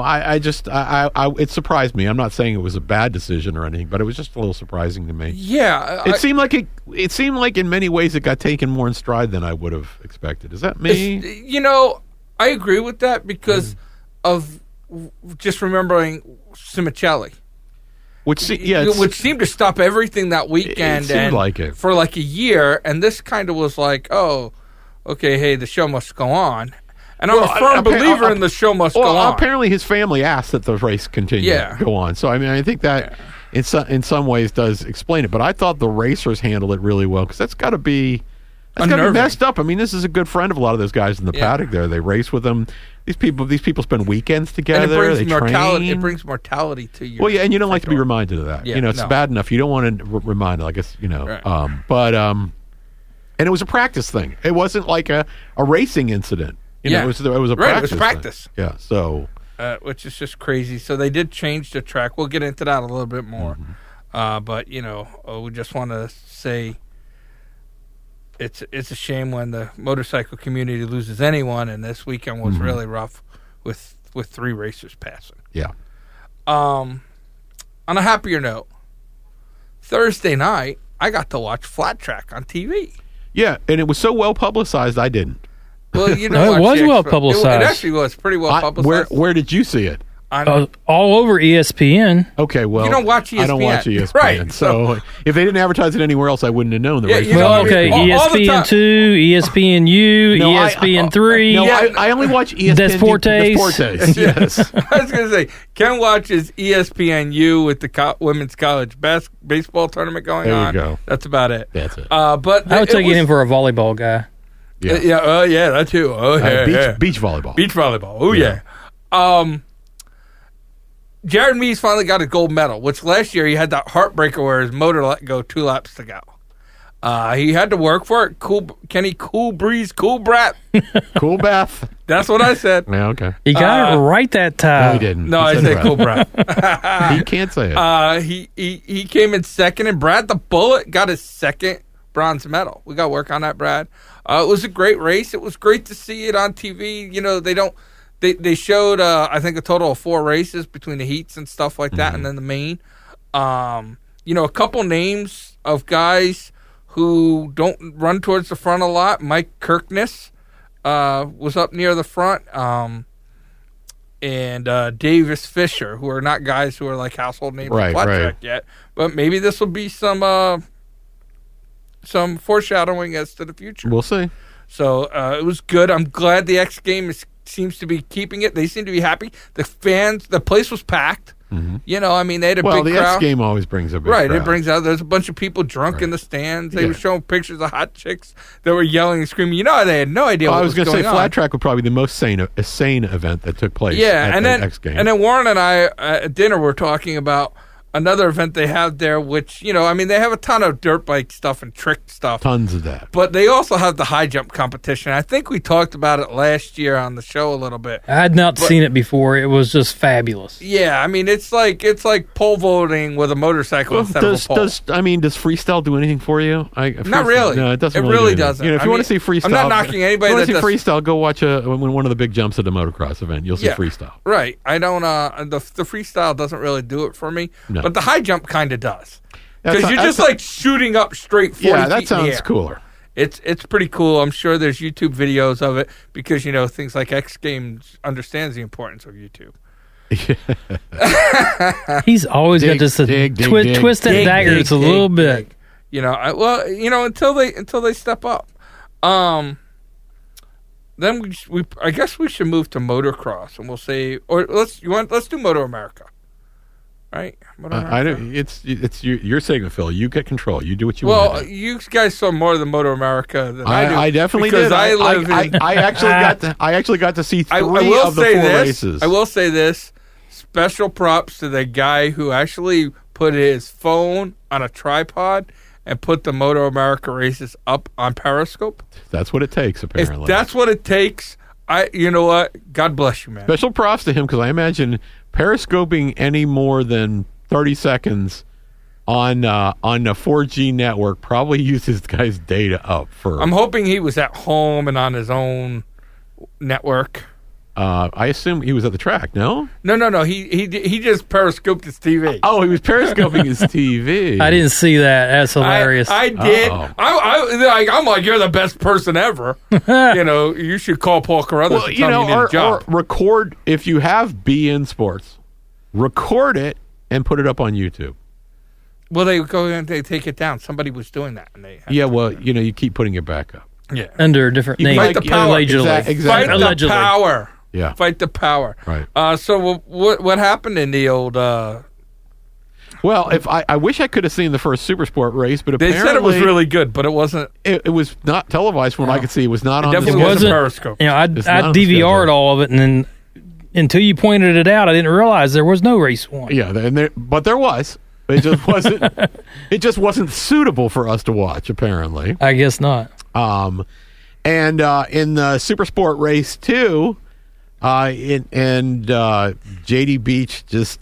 It surprised me. I'm not saying it was a bad decision or anything, but it was just a little surprising to me. Yeah, it seemed like in many ways it got taken more in stride than I would have expected. Is that me? You know, I agree with that because of just remembering Simoncelli. Which seemed to stop everything that weekend. It seemed like it. For like a year, and this kind of was like, oh, okay, hey, the show must go on. And I'm a firm believer in the show must go on. Apparently his family asked that the race continue to go on. So, I mean, I think that in some ways does explain it. But I thought the racers handled it really well because that's got to be messed up. I mean, this is a good friend of a lot of those guys in the paddock there. They race with them. These people spend weekends together. And it brings mortality. Train. It brings mortality to you. Well, yeah, and you don't like to be reminded of that. Yeah, you know, it's bad enough. You don't want to remind. I guess you know. Right. And it was a practice thing. It wasn't like a racing incident. You know, it was a practice. It was practice. Thing. Yeah. So, which is just crazy. So they did change the track. We'll get into that a little bit more. Mm-hmm. But you know, we just want to say. It's a shame when the motorcycle community loses anyone, and this weekend was really rough with 3 racers passing. Yeah. On a happier note, Thursday night I got to watch Flat Track on TV. Yeah, and it was so well publicized. I didn't. Well, you know, it was well publicized. It actually was pretty well publicized. Where did you see it? All over ESPN. Okay, well, you don't watch ESPN. I don't watch ESPN, right? So if they didn't advertise it anywhere else, I wouldn't have known the race. ESPN2, ESPNU, ESPN3. No, I only watch ESPN. Deportes. Yes. I was going to say, Ken watches ESPNU with the women's college baseball tournament going on. There you go. That's about it. That's it. But I would take it in for a volleyball guy. Yeah. Oh yeah, that too. Oh yeah. Beach volleyball. Beach volleyball. Oh yeah. Jared Mees finally got a gold medal, which last year he had that heartbreaker where his motor let go 2 laps to go. He had to work for it. Kenny Cool Breeze, Cool Brat. Cool Bath. That's what I said. Yeah, okay. He got it right that No, time. he didn't. No, He I said said Brad. Cool Brat. He can't say it. He came in second, and Brad the Bullet got his second bronze medal. We got to work on that, Brad. It was a great race. It was great to see it on TV. You know, they showed I think a total of 4 races between the heats and stuff like that, and then the main. You know, a couple names of guys who don't run towards the front a lot. Mike Kirkness was up near the front, and Davis Fisher, who are not guys who are like household names Right, in flat right. track yet. But maybe this will be some foreshadowing as to the future. We'll see. So it was good. I'm glad the X game seems to be keeping it. They seem to be happy. The fans, the place was packed. You know, I mean, they had a Well, big the crowd. X game always brings a big Right, crowd. it brings out. There's a bunch of people drunk in the stands. They Yeah. were showing pictures of hot chicks that were yelling and screaming. You know, they had no idea Well, what I was going going to to say flat track would probably be the most sane event that took place. Yeah, at and the then X game. and then Warren and I at dinner were talking about another event they have there, which, you know, I mean, they have a ton of dirt bike stuff and trick stuff. Tons of that. But they also have the high jump competition. I think we talked about it last year on the show a little bit. I had not seen it before. It was just fabulous. Yeah, I mean, it's like pole vaulting with a motorcycle instead of a pole. Does freestyle do anything for you? Not really. No, it doesn't. It really really do anything. doesn't. You know, if I you want mean, to see freestyle, I'm not knocking anybody If you want that to see does- freestyle, go watch one of the big jumps at a motocross event. You'll see freestyle. Right. I don't. The freestyle doesn't really do it for me, No. but the high jump kind of does. That's- Because you're just that's- like shooting up straight 40 Yeah, feet that in the sounds air. cooler. It's pretty cool. I'm sure there's YouTube videos of it because, you know, things like X Games understands the importance of YouTube. He's always got just a dig, twist that dagger just a little bit. dig. You know, until they step up. Then I guess we should move to motocross, and we'll say, or let's do Moto America. Right? Moto I America. don't. It's your segment, Phil. You get control. You do what you Well, want. To do. you guys saw more of the Moto America than I do. I definitely because did. I live in. I actually got to see 3 I will of the say 4 this. races. I will say this. Special props to the guy who actually put his phone on a tripod and put the Moto America races up on Periscope. That's what it takes, apparently. If that's what it takes, you know what? God bless you, man. Special props to him because I imagine periscoping any more than 30 seconds on a 4G network probably uses the guy's data up for. I'm hoping he was at home and on his own network. I assume he was at the track. No. No. He just periscoped his TV. Oh, he was periscoping his TV. I didn't see that. That's hilarious. I did. Uh-oh. I'm like, you're the best person ever. You know, you should call Paul Carruthers Well, and tell him you need a job. or record if you have BN Sports, record it and put it up on YouTube. Well, they go and they take it down. Somebody was doing that, and they Yeah, well, you keep putting it back up. yeah. Under a different You name. fight the power. Allegedly. Exactly. Fight Allegedly. the power. Yeah. Fight the power. Right. So what happened in the old? Well, if I wish I could have seen the first Super Sport race, but They apparently said it was really good, but it wasn't. it was not televised from what I could see. It was not on the Definitely It wasn't wasn't- Periscope. You know, I It's not on the DVR'd schedule. all of it, and then until you pointed it out, I didn't realize there was no race one. Yeah, but there was. It just wasn't. It just wasn't suitable for us to watch. Apparently, I guess not. and in the Super Sport race 2, JD Beach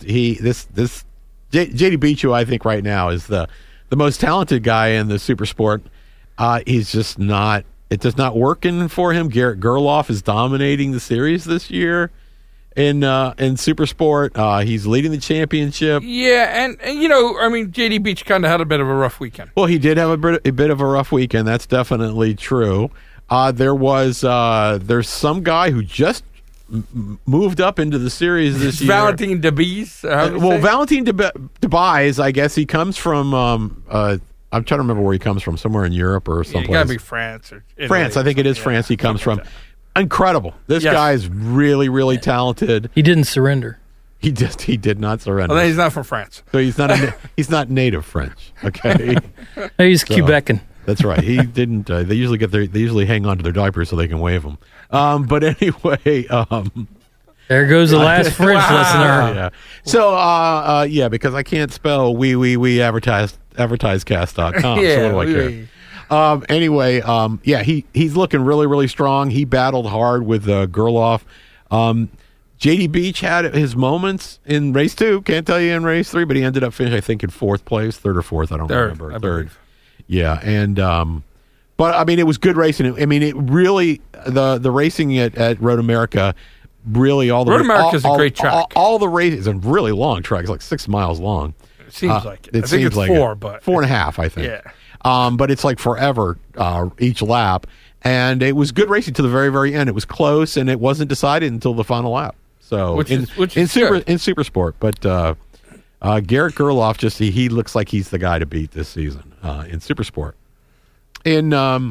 JD Beach, who I think right now is the most talented guy in the Super Sport. He's just not. It's just not working for him. Garrett Gerloff is dominating the series this year in Super Sport. He's leading the championship. Yeah, and you know, I mean, JD Beach kind of had a bit of a rough weekend. Well, he did have a bit of a rough weekend. That's definitely true. There's some guy who just moved up into the series this year. Valentin Debise. Valentin Debise, I guess he comes from. I'm trying to remember where he comes from. Somewhere in Europe or You someplace. gotta be France or Italy France. I think it is or France. He comes from. something like Incredible. This Yes. guy is really, really talented. He didn't surrender. He did not surrender. that. Well, he's not from France. So he's not native French. Okay. He's Quebecan. That's right. He didn't. They usually hang on to their diapers so they can wave them. But anyway, There goes the last French listener. Yeah. So, because I can't spell we advertisecast.com. Yeah, so what do I care? Anyway, he's looking really, really strong. He battled hard with Gerloff. JD Beach had his moments in race 2. Can't tell you in race 3, but he ended up finishing, I think, in 4th place, 3rd or 4th. I don't remember. I believe. Yeah, and but I mean, it was good racing. I mean, it really the racing at Road America. Really, all the Road America's a great track. All the races, a really long track. It's like 6 miles long. It seems like it. I think seems it's like 4, but 4.5, I think. Yeah. But it's like forever each lap, and it was good racing to the very, very end. It was close, and it wasn't decided until the final lap. So which is super sport, but Garrett Gerloff he looks like he's the guy to beat this season in super sport. In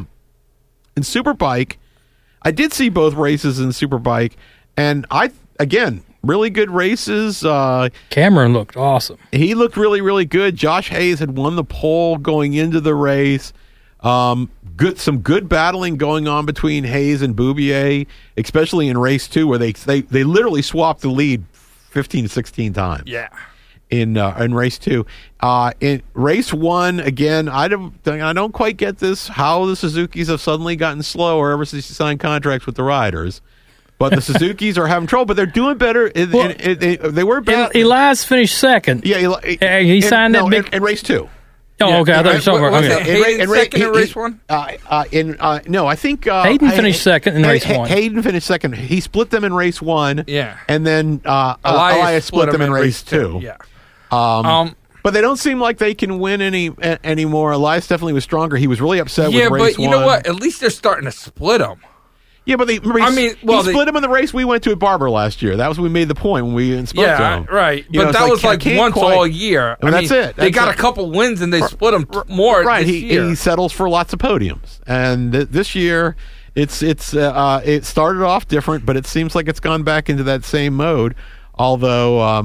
Superbike, I did see both races in Superbike. And really good races. Cameron looked awesome. He looked really, really good. Josh Hayes had won the pole going into the race. Some good battling going on between Hayes and Boubier, especially in race 2, where they literally swapped the lead 15 to 16 times. Yeah. In race 2, in race 1 again, I don't quite get this how the Suzukis have suddenly gotten slower ever since you signed contracts with the riders. But the Suzukis are having trouble, but they're doing better. They were better. Elias finished 2nd. Yeah, he signed that big in race 2. Oh, okay. I thought somewhere. Hayden second in race 1? No, I think Hayden finished 2nd in race 1. Hayden finished 2nd. He split them in race 1. Yeah, and then Elias split them in race 2. Yeah. But they don't seem like they can win anymore. Elias definitely was stronger. He was really upset with race 1. Yeah, but you know what? At least they're starting to split them. Yeah, but he split him in the race we went to at Barber last year. That was when we made the point when we spoke to him. Right. But that was like once all year. That's it. They got a couple wins and they split them more. Right. This year. He settles for lots of podiums, and this year it started off different, but it seems like it's gone back into that same mode. Although,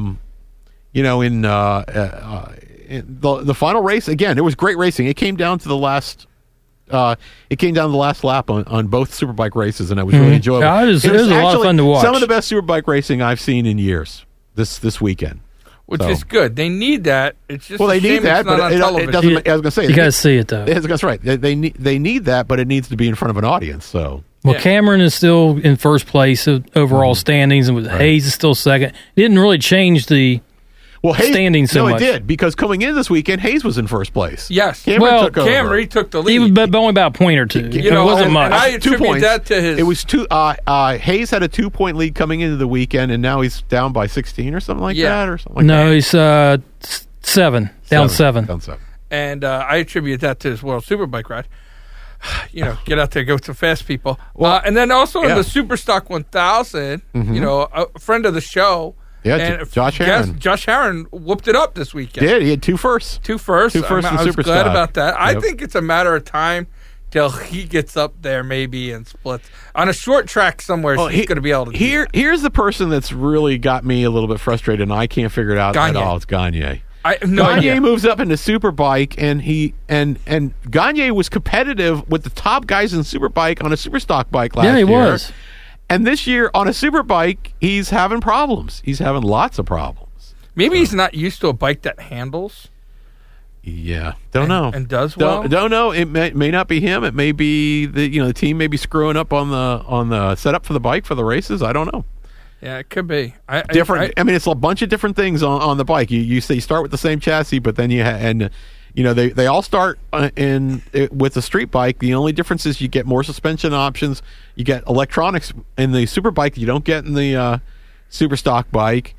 in the final race again, it was great racing. It came down to the last. It came down to the last lap on both Superbike races, and it was really enjoyable. Yeah, it was a lot of fun to watch. Some of the best Superbike racing I've seen in years this weekend. Which is good. They need that. It's just they need that, but it doesn't. I was going to say you got to see it though. That's right. They need that, but it needs to be in front of an audience. So Cameron is still in first place of overall standings, and with Hayes is still second. It didn't really change the standing so much. No, it did, because coming in this weekend, Hayes was in first place. Yes. Cameron took the lead. But only about a point or two. It wasn't much. And I attribute 2 points. That to his... It was 2. Hayes had a 2-point lead coming into the weekend, and now he's down by 16 or something like that. Or something like that. No, he's 7. Down 7. Down 7. And I attribute that to his World Superbike ride. Get out there, go with some fast people. And then also in the Superstock 1000, a friend of the show... Yeah, and Josh Herron. Josh Herron whooped it up this weekend. Yeah, he had 2 firsts. 2 firsts. I was glad about that. Yep. I think it's a matter of time till he gets up there maybe and splits. On a short track somewhere, he's going to be able to do that. Here's the person that's really got me a little bit frustrated, and I can't figure it out at all. It's Gagne. Gagne moves up into Superbike, and Gagne was competitive with the top guys in Superbike on a Superstock bike last year. Yeah, he was. And this year, on a Superbike, he's having problems. He's having lots of problems. Maybe he's not used to a bike that handles. Yeah, don't know. And does well. Don't know. It may not be him. It may be the team may be screwing up on the setup for the bike for the races. I don't know. Yeah, it could be. I mean, it's a bunch of different things on the bike. You start with the same chassis, but then they all start with the street bike. The only difference is you get more suspension options. You get electronics in the Superbike you don't get in the Superstock bike.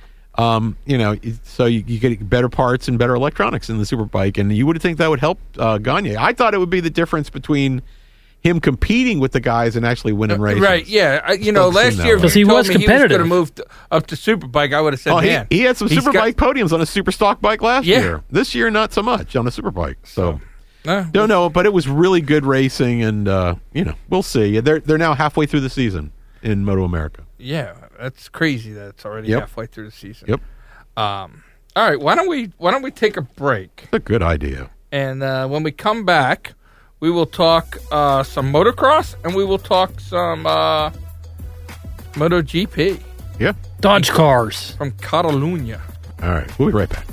So you get better parts and better electronics in the Superbike, and you would think that would help Gagne. I thought it would be the difference between him competing with the guys and actually winning races. Right, yeah. Last year, because he was competitive. He was going to move up to Superbike, I would have said, man. He had some Superbike podiums on a Superstock bike last year. This year, not so much on a Superbike. So, don't know, but it was really good racing, and, we'll see. They're now halfway through the season in Moto America. Yeah, that's crazy that it's already halfway through the season. Yep. All right, why don't we take a break? It's a good idea. And when we come back, we will talk some motocross, and we will talk some MotoGP. Yeah. Dodge cars. from Catalunya. All right, we'll be right back.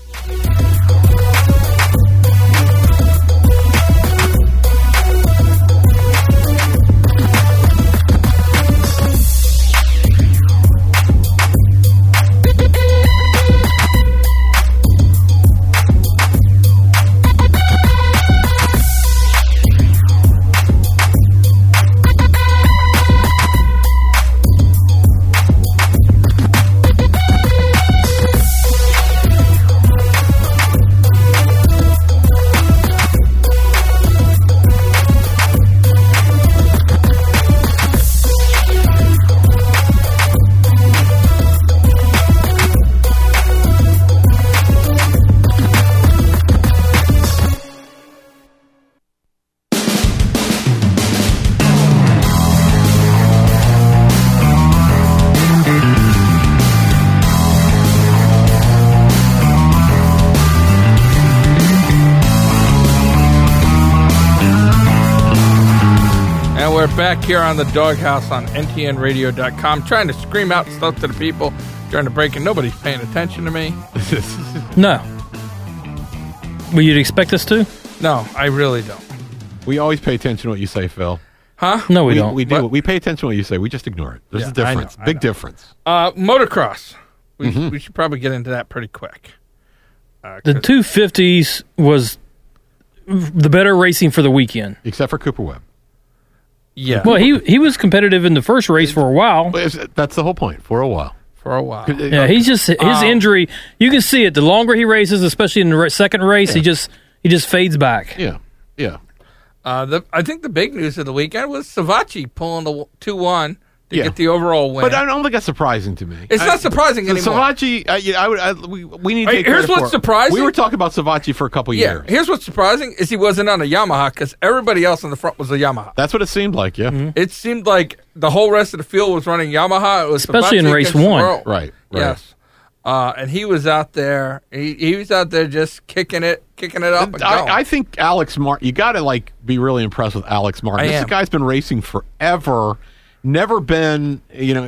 Back here on the Doghouse on ntnradio.com, trying to scream out stuff to the people, trying to break in. Nobody's paying attention to me. No. Well, you'd expect us to? No, I really don't. We always pay attention to what you say, Phil. Huh? No, we don't. We do. What? We pay attention to what you say. We just ignore it. There's Yeah, a difference. I Big know. difference. Motocross. We should probably get into that pretty quick. The 250s was the better racing for the weekend. Except for Cooper Webb. Yeah. Well, he was competitive in the first race for a while. That's the whole point. For a while. For a while. Yeah, he's just his injury. You can see it. The longer he races, especially in the second race, he just fades back. Yeah. Yeah. I think the big news of the weekend was Savachi pulling the 2-1 to Yeah. get the overall win. But I don't think that's surprising to me. It's not surprising anymore. Savachi, we need to take Here's credit what's for it. surprising. We were talking about Savachi for a couple Yeah. years. Here's what's surprising is he wasn't on a Yamaha because everybody else in the front was a Yamaha. That's what it seemed like, yeah. Mm-hmm. It seemed like the whole rest of the field was running Yamaha. It was Especially in Savachi race against the one. world. Right. Yes. And he was out there. He was out there just kicking it up and going. I think Alex Martin, you got to be really impressed with Alex Martin. I This am. guy's been racing forever. Never been,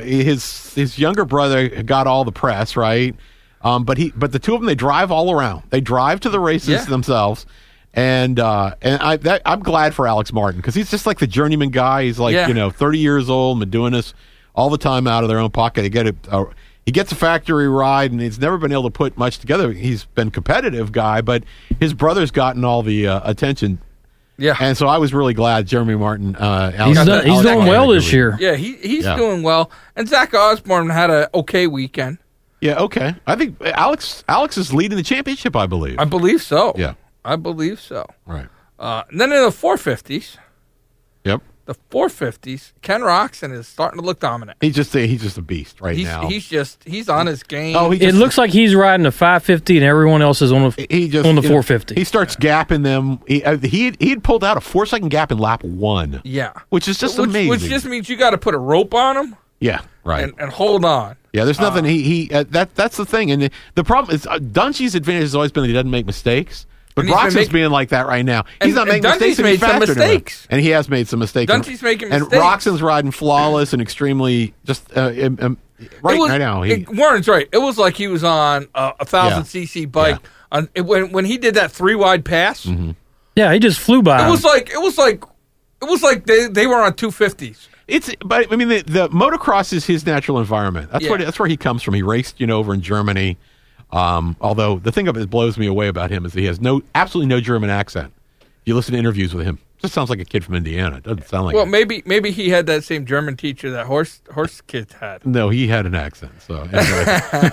his younger brother got all the press, right? But the two of them, they drive all around. They drive to the races themselves. And I'm glad for Alex Martin because he's just like the journeyman guy. He's 30 years old, been doing this all the time out of their own pocket. He gets a factory ride, and he's never been able to put much together. He's been a competitive guy, but his brother's gotten all the attention. Yeah. And so I was really glad Jeremy Martin. He's doing well this year. Yeah, he's doing well. And Zach Osborne had an okay weekend. Yeah, okay. I think Alex is leading the championship, I believe. I believe so. Yeah. I believe so. Right. And then in the 450s, Yep. the 450s, Ken Roxon is starting to look dominant. He's just a beast now. He's on his game. Oh, It looks like he's riding a 550 and everyone else is on the 450. He starts gapping them. He had pulled out a 4-second gap in lap 1. Yeah. Which is just amazing. Which just means you got to put a rope on him. Yeah, right. And hold on. Yeah, there's nothing. That's the thing. And the problem is Dungey's advantage has always been that he doesn't make mistakes. But And he's been Roxon's being like that right now. He's not and making Dungey's mistakes. And he's made some faster than him. mistakes. And he has made some mistakes. Dungey's making and mistakes. Roxon's riding flawless and extremely just right now. Warren's right. It was like he was on a 1,000cc bike. When he did that 3-wide pass, Yeah, he just flew by. it was like they were on 250s. But I mean, the motocross is his natural environment. That's where he comes from. He raced, over in Germany. Although the thing that blows me away about him is that he has absolutely no German accent. If you listen to interviews with him, it just sounds like a kid from Indiana. It doesn't sound like. Well, maybe he had that same German teacher that horse kid had. No, he had an accent. So, anyway.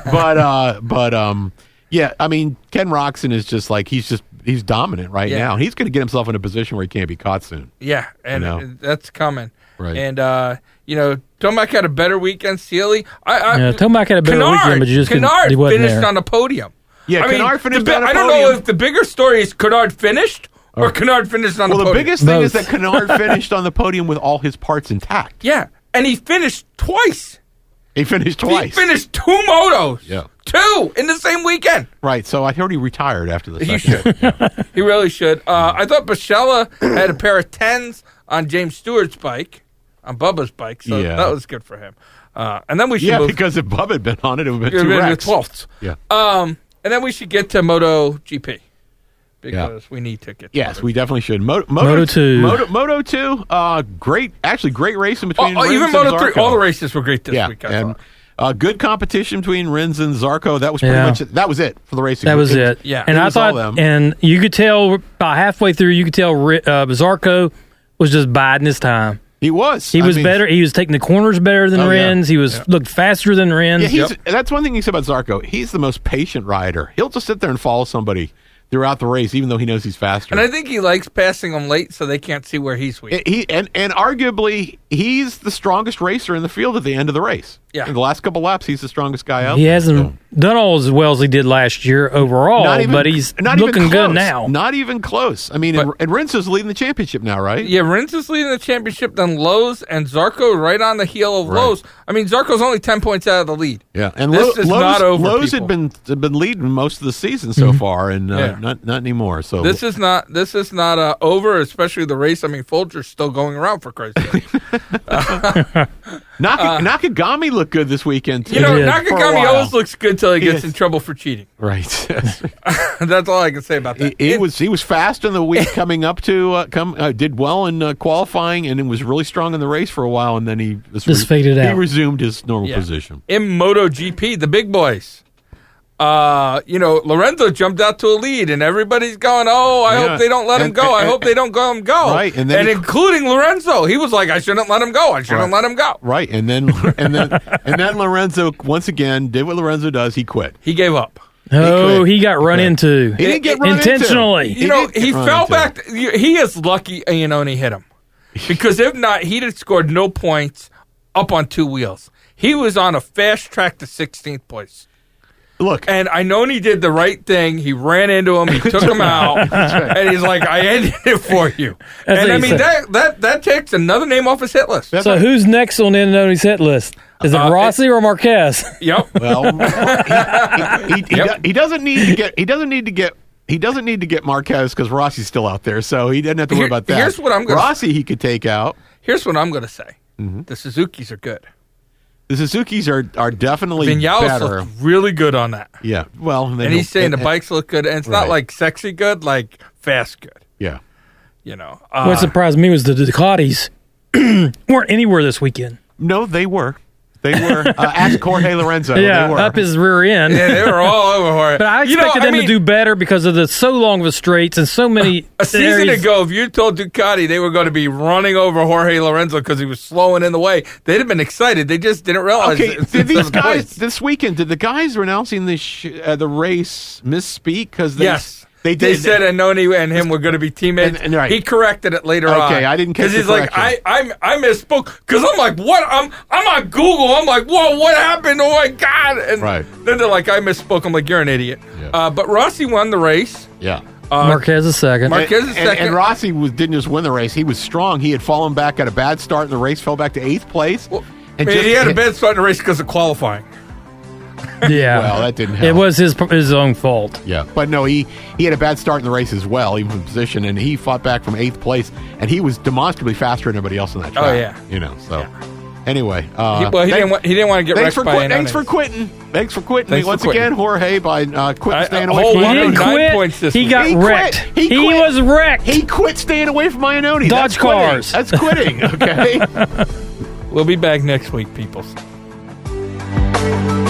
Yeah. I mean, Ken Roxon is just like he's dominant right now. He's going to get himself in a position where he can't be caught soon. Yeah, and that's coming. Right. And Tomac had a better weekend. Sealy, Tomac had a better weekend, but you just Kennard he wasn't finished there. on the podium. Yeah, Kennard finished on the I don't podium. know if the bigger story is Kennard finished or Kennard finished on the Well, podium. the biggest thing is Both. that Kennard finished on the podium with all his parts intact. Yeah, and he finished twice. He finished He twice. finished 2 motos. Yeah. 2 in the same weekend. Right. So I heard he retired after the He second. should. He really should. I thought Bichella had a pair of 10s on James Stewart's bike. on Bubba's bike, so Yeah. that was good for him. And then we should move because if Bubba had been on it, it would have been to two wrecks. 12th. Yeah. And then we should get to MotoGP because we need to get to Yes, MotoGP. we definitely should. Moto 2. Moto 2, great great racing between Rins even and Moto 3. Zarco. All the races were great this week. I and thought. good competition between Rins and Zarco. That was pretty much it. That was it for the racing. That was it. Yeah. And It I was all thought, them. and you could tell about halfway through, you could tell Zarco was just biding his time. He was. He was better. He was taking the corners better than Oh, yeah. Rins. He was looked faster than Rins. Yeah, that's one thing you said about Zarco. He's the most patient rider. He'll just sit there and follow somebody throughout the race, even though he knows he's faster. And I think he likes passing them late so they can't see where he's weak. And arguably, he's the strongest racer in the field at the end of the race. Yeah. In the last couple laps, he's the strongest guy out He there. hasn't done all as well as he did last year overall, but he's not even looking good close. now. Not even close. I mean, and Rins is leading the championship now, right? Yeah, Rins is leading the championship, then Lowe's, and Zarco right on the heel of Lowe's. I mean, Zarco's only 10 points out of the lead. Yeah, and This is not over, Lowe's people. had been leading most of the season so far, and not anymore. So This is not over, especially the race. I mean, Folger's still going around, for Christ's sake. Nakagami looked good this weekend too. You know, did. For a Nakagami while. always looks good till he gets Yes. in trouble for cheating. Right. That's all I can say about that. He was fast in the week coming up to did well in qualifying, and it was really strong in the race for a while, and then he Just faded He out. resumed his normal Yeah. position. In MotoGP, the big boys. Lorenzo jumped out to a lead, and everybody's going, "Oh, I Yeah. hope they don't let him And- go. I and- hope they don't let him go." Right, and then he- including Lorenzo, he was like, "I shouldn't let him go. I shouldn't let him go." Right, and then Lorenzo once again did what Lorenzo does. He quit. He gave up. Oh, quit. he got run quit. into. He didn't get run intentionally. into. You know, did get he run fell into. back. He is lucky Iannone hit him, because if not, he'd have scored no points up on two wheels. He was on a fast track to 16th place. Look, And Iannone did the right thing. He ran into him. He took him out. And he's like, "I ended it for you." That's And what I he mean, said. that takes another name off his hit list. So who's next on Iannone's hit list? Is it Rossi or Marquez? Yep. well, he doesn't need to get Marquez because Rossi's still out there, so he doesn't have to worry about that. Here's what I'm gonna- Rossi he could take out. Here's what I'm going to say. Mm-hmm. The Suzukis are good. The Suzukis are definitely Vinales better. looks really good on that. Yeah, well, And he's saying the bikes look good. And it's not Right. like sexy good, like fast good. Yeah, You know. What surprised me was the Ducatis weren't anywhere this weekend. no, they were. Ask Jorge Lorenzo. Yeah, they were. up his rear end. Yeah, they were all over Jorge. But I You know, expected them to do better because of the so long of the straights and so many A season areas. ago, if you told Ducati they were going to be running over Jorge Lorenzo because he was slowing in the way, they'd have been excited. They just didn't realize Okay, it. did these Seventh guys place. this weekend? Did the guys announcing the race misspeak? Because Yes. they They did. said Iannone and him were going to be teammates. And right. He corrected it later on. Okay, I didn't catch because he's the like, correction. I misspoke because I'm like, what? I'm on Google. I'm like, whoa, what happened? Oh my god! And Right. then they're like, I misspoke. I'm like, you're an idiot. Yeah. But Rossi won the race. yeah. Marquez is second. Marquez is second. And Rossi didn't just win the race; he was strong. He had fallen back at a bad start in the race, fell back to 8th place. Well, and he had a bad start in the race because of qualifying. Yeah. Well, that didn't help. It was his own fault. Yeah, but no, he had a bad start in the race as well, even from position, and he fought back from 8th place, and he was demonstrably faster than everybody else on that track. Oh, yeah. You know, so anyway. He didn't want to get Thanks wrecked for, by Iannone. thanks for quitting. Thanks for quitting. Thanks for Once quitting. again, Jorge, by quitting staying a away whole from He lot of didn't 9 quit. points this He week. got He quit. wrecked. He He quit. was wrecked. He quit staying away from Iannone. Dodge That's quitting. cars. That's quitting, okay? We'll be back next week, peoples.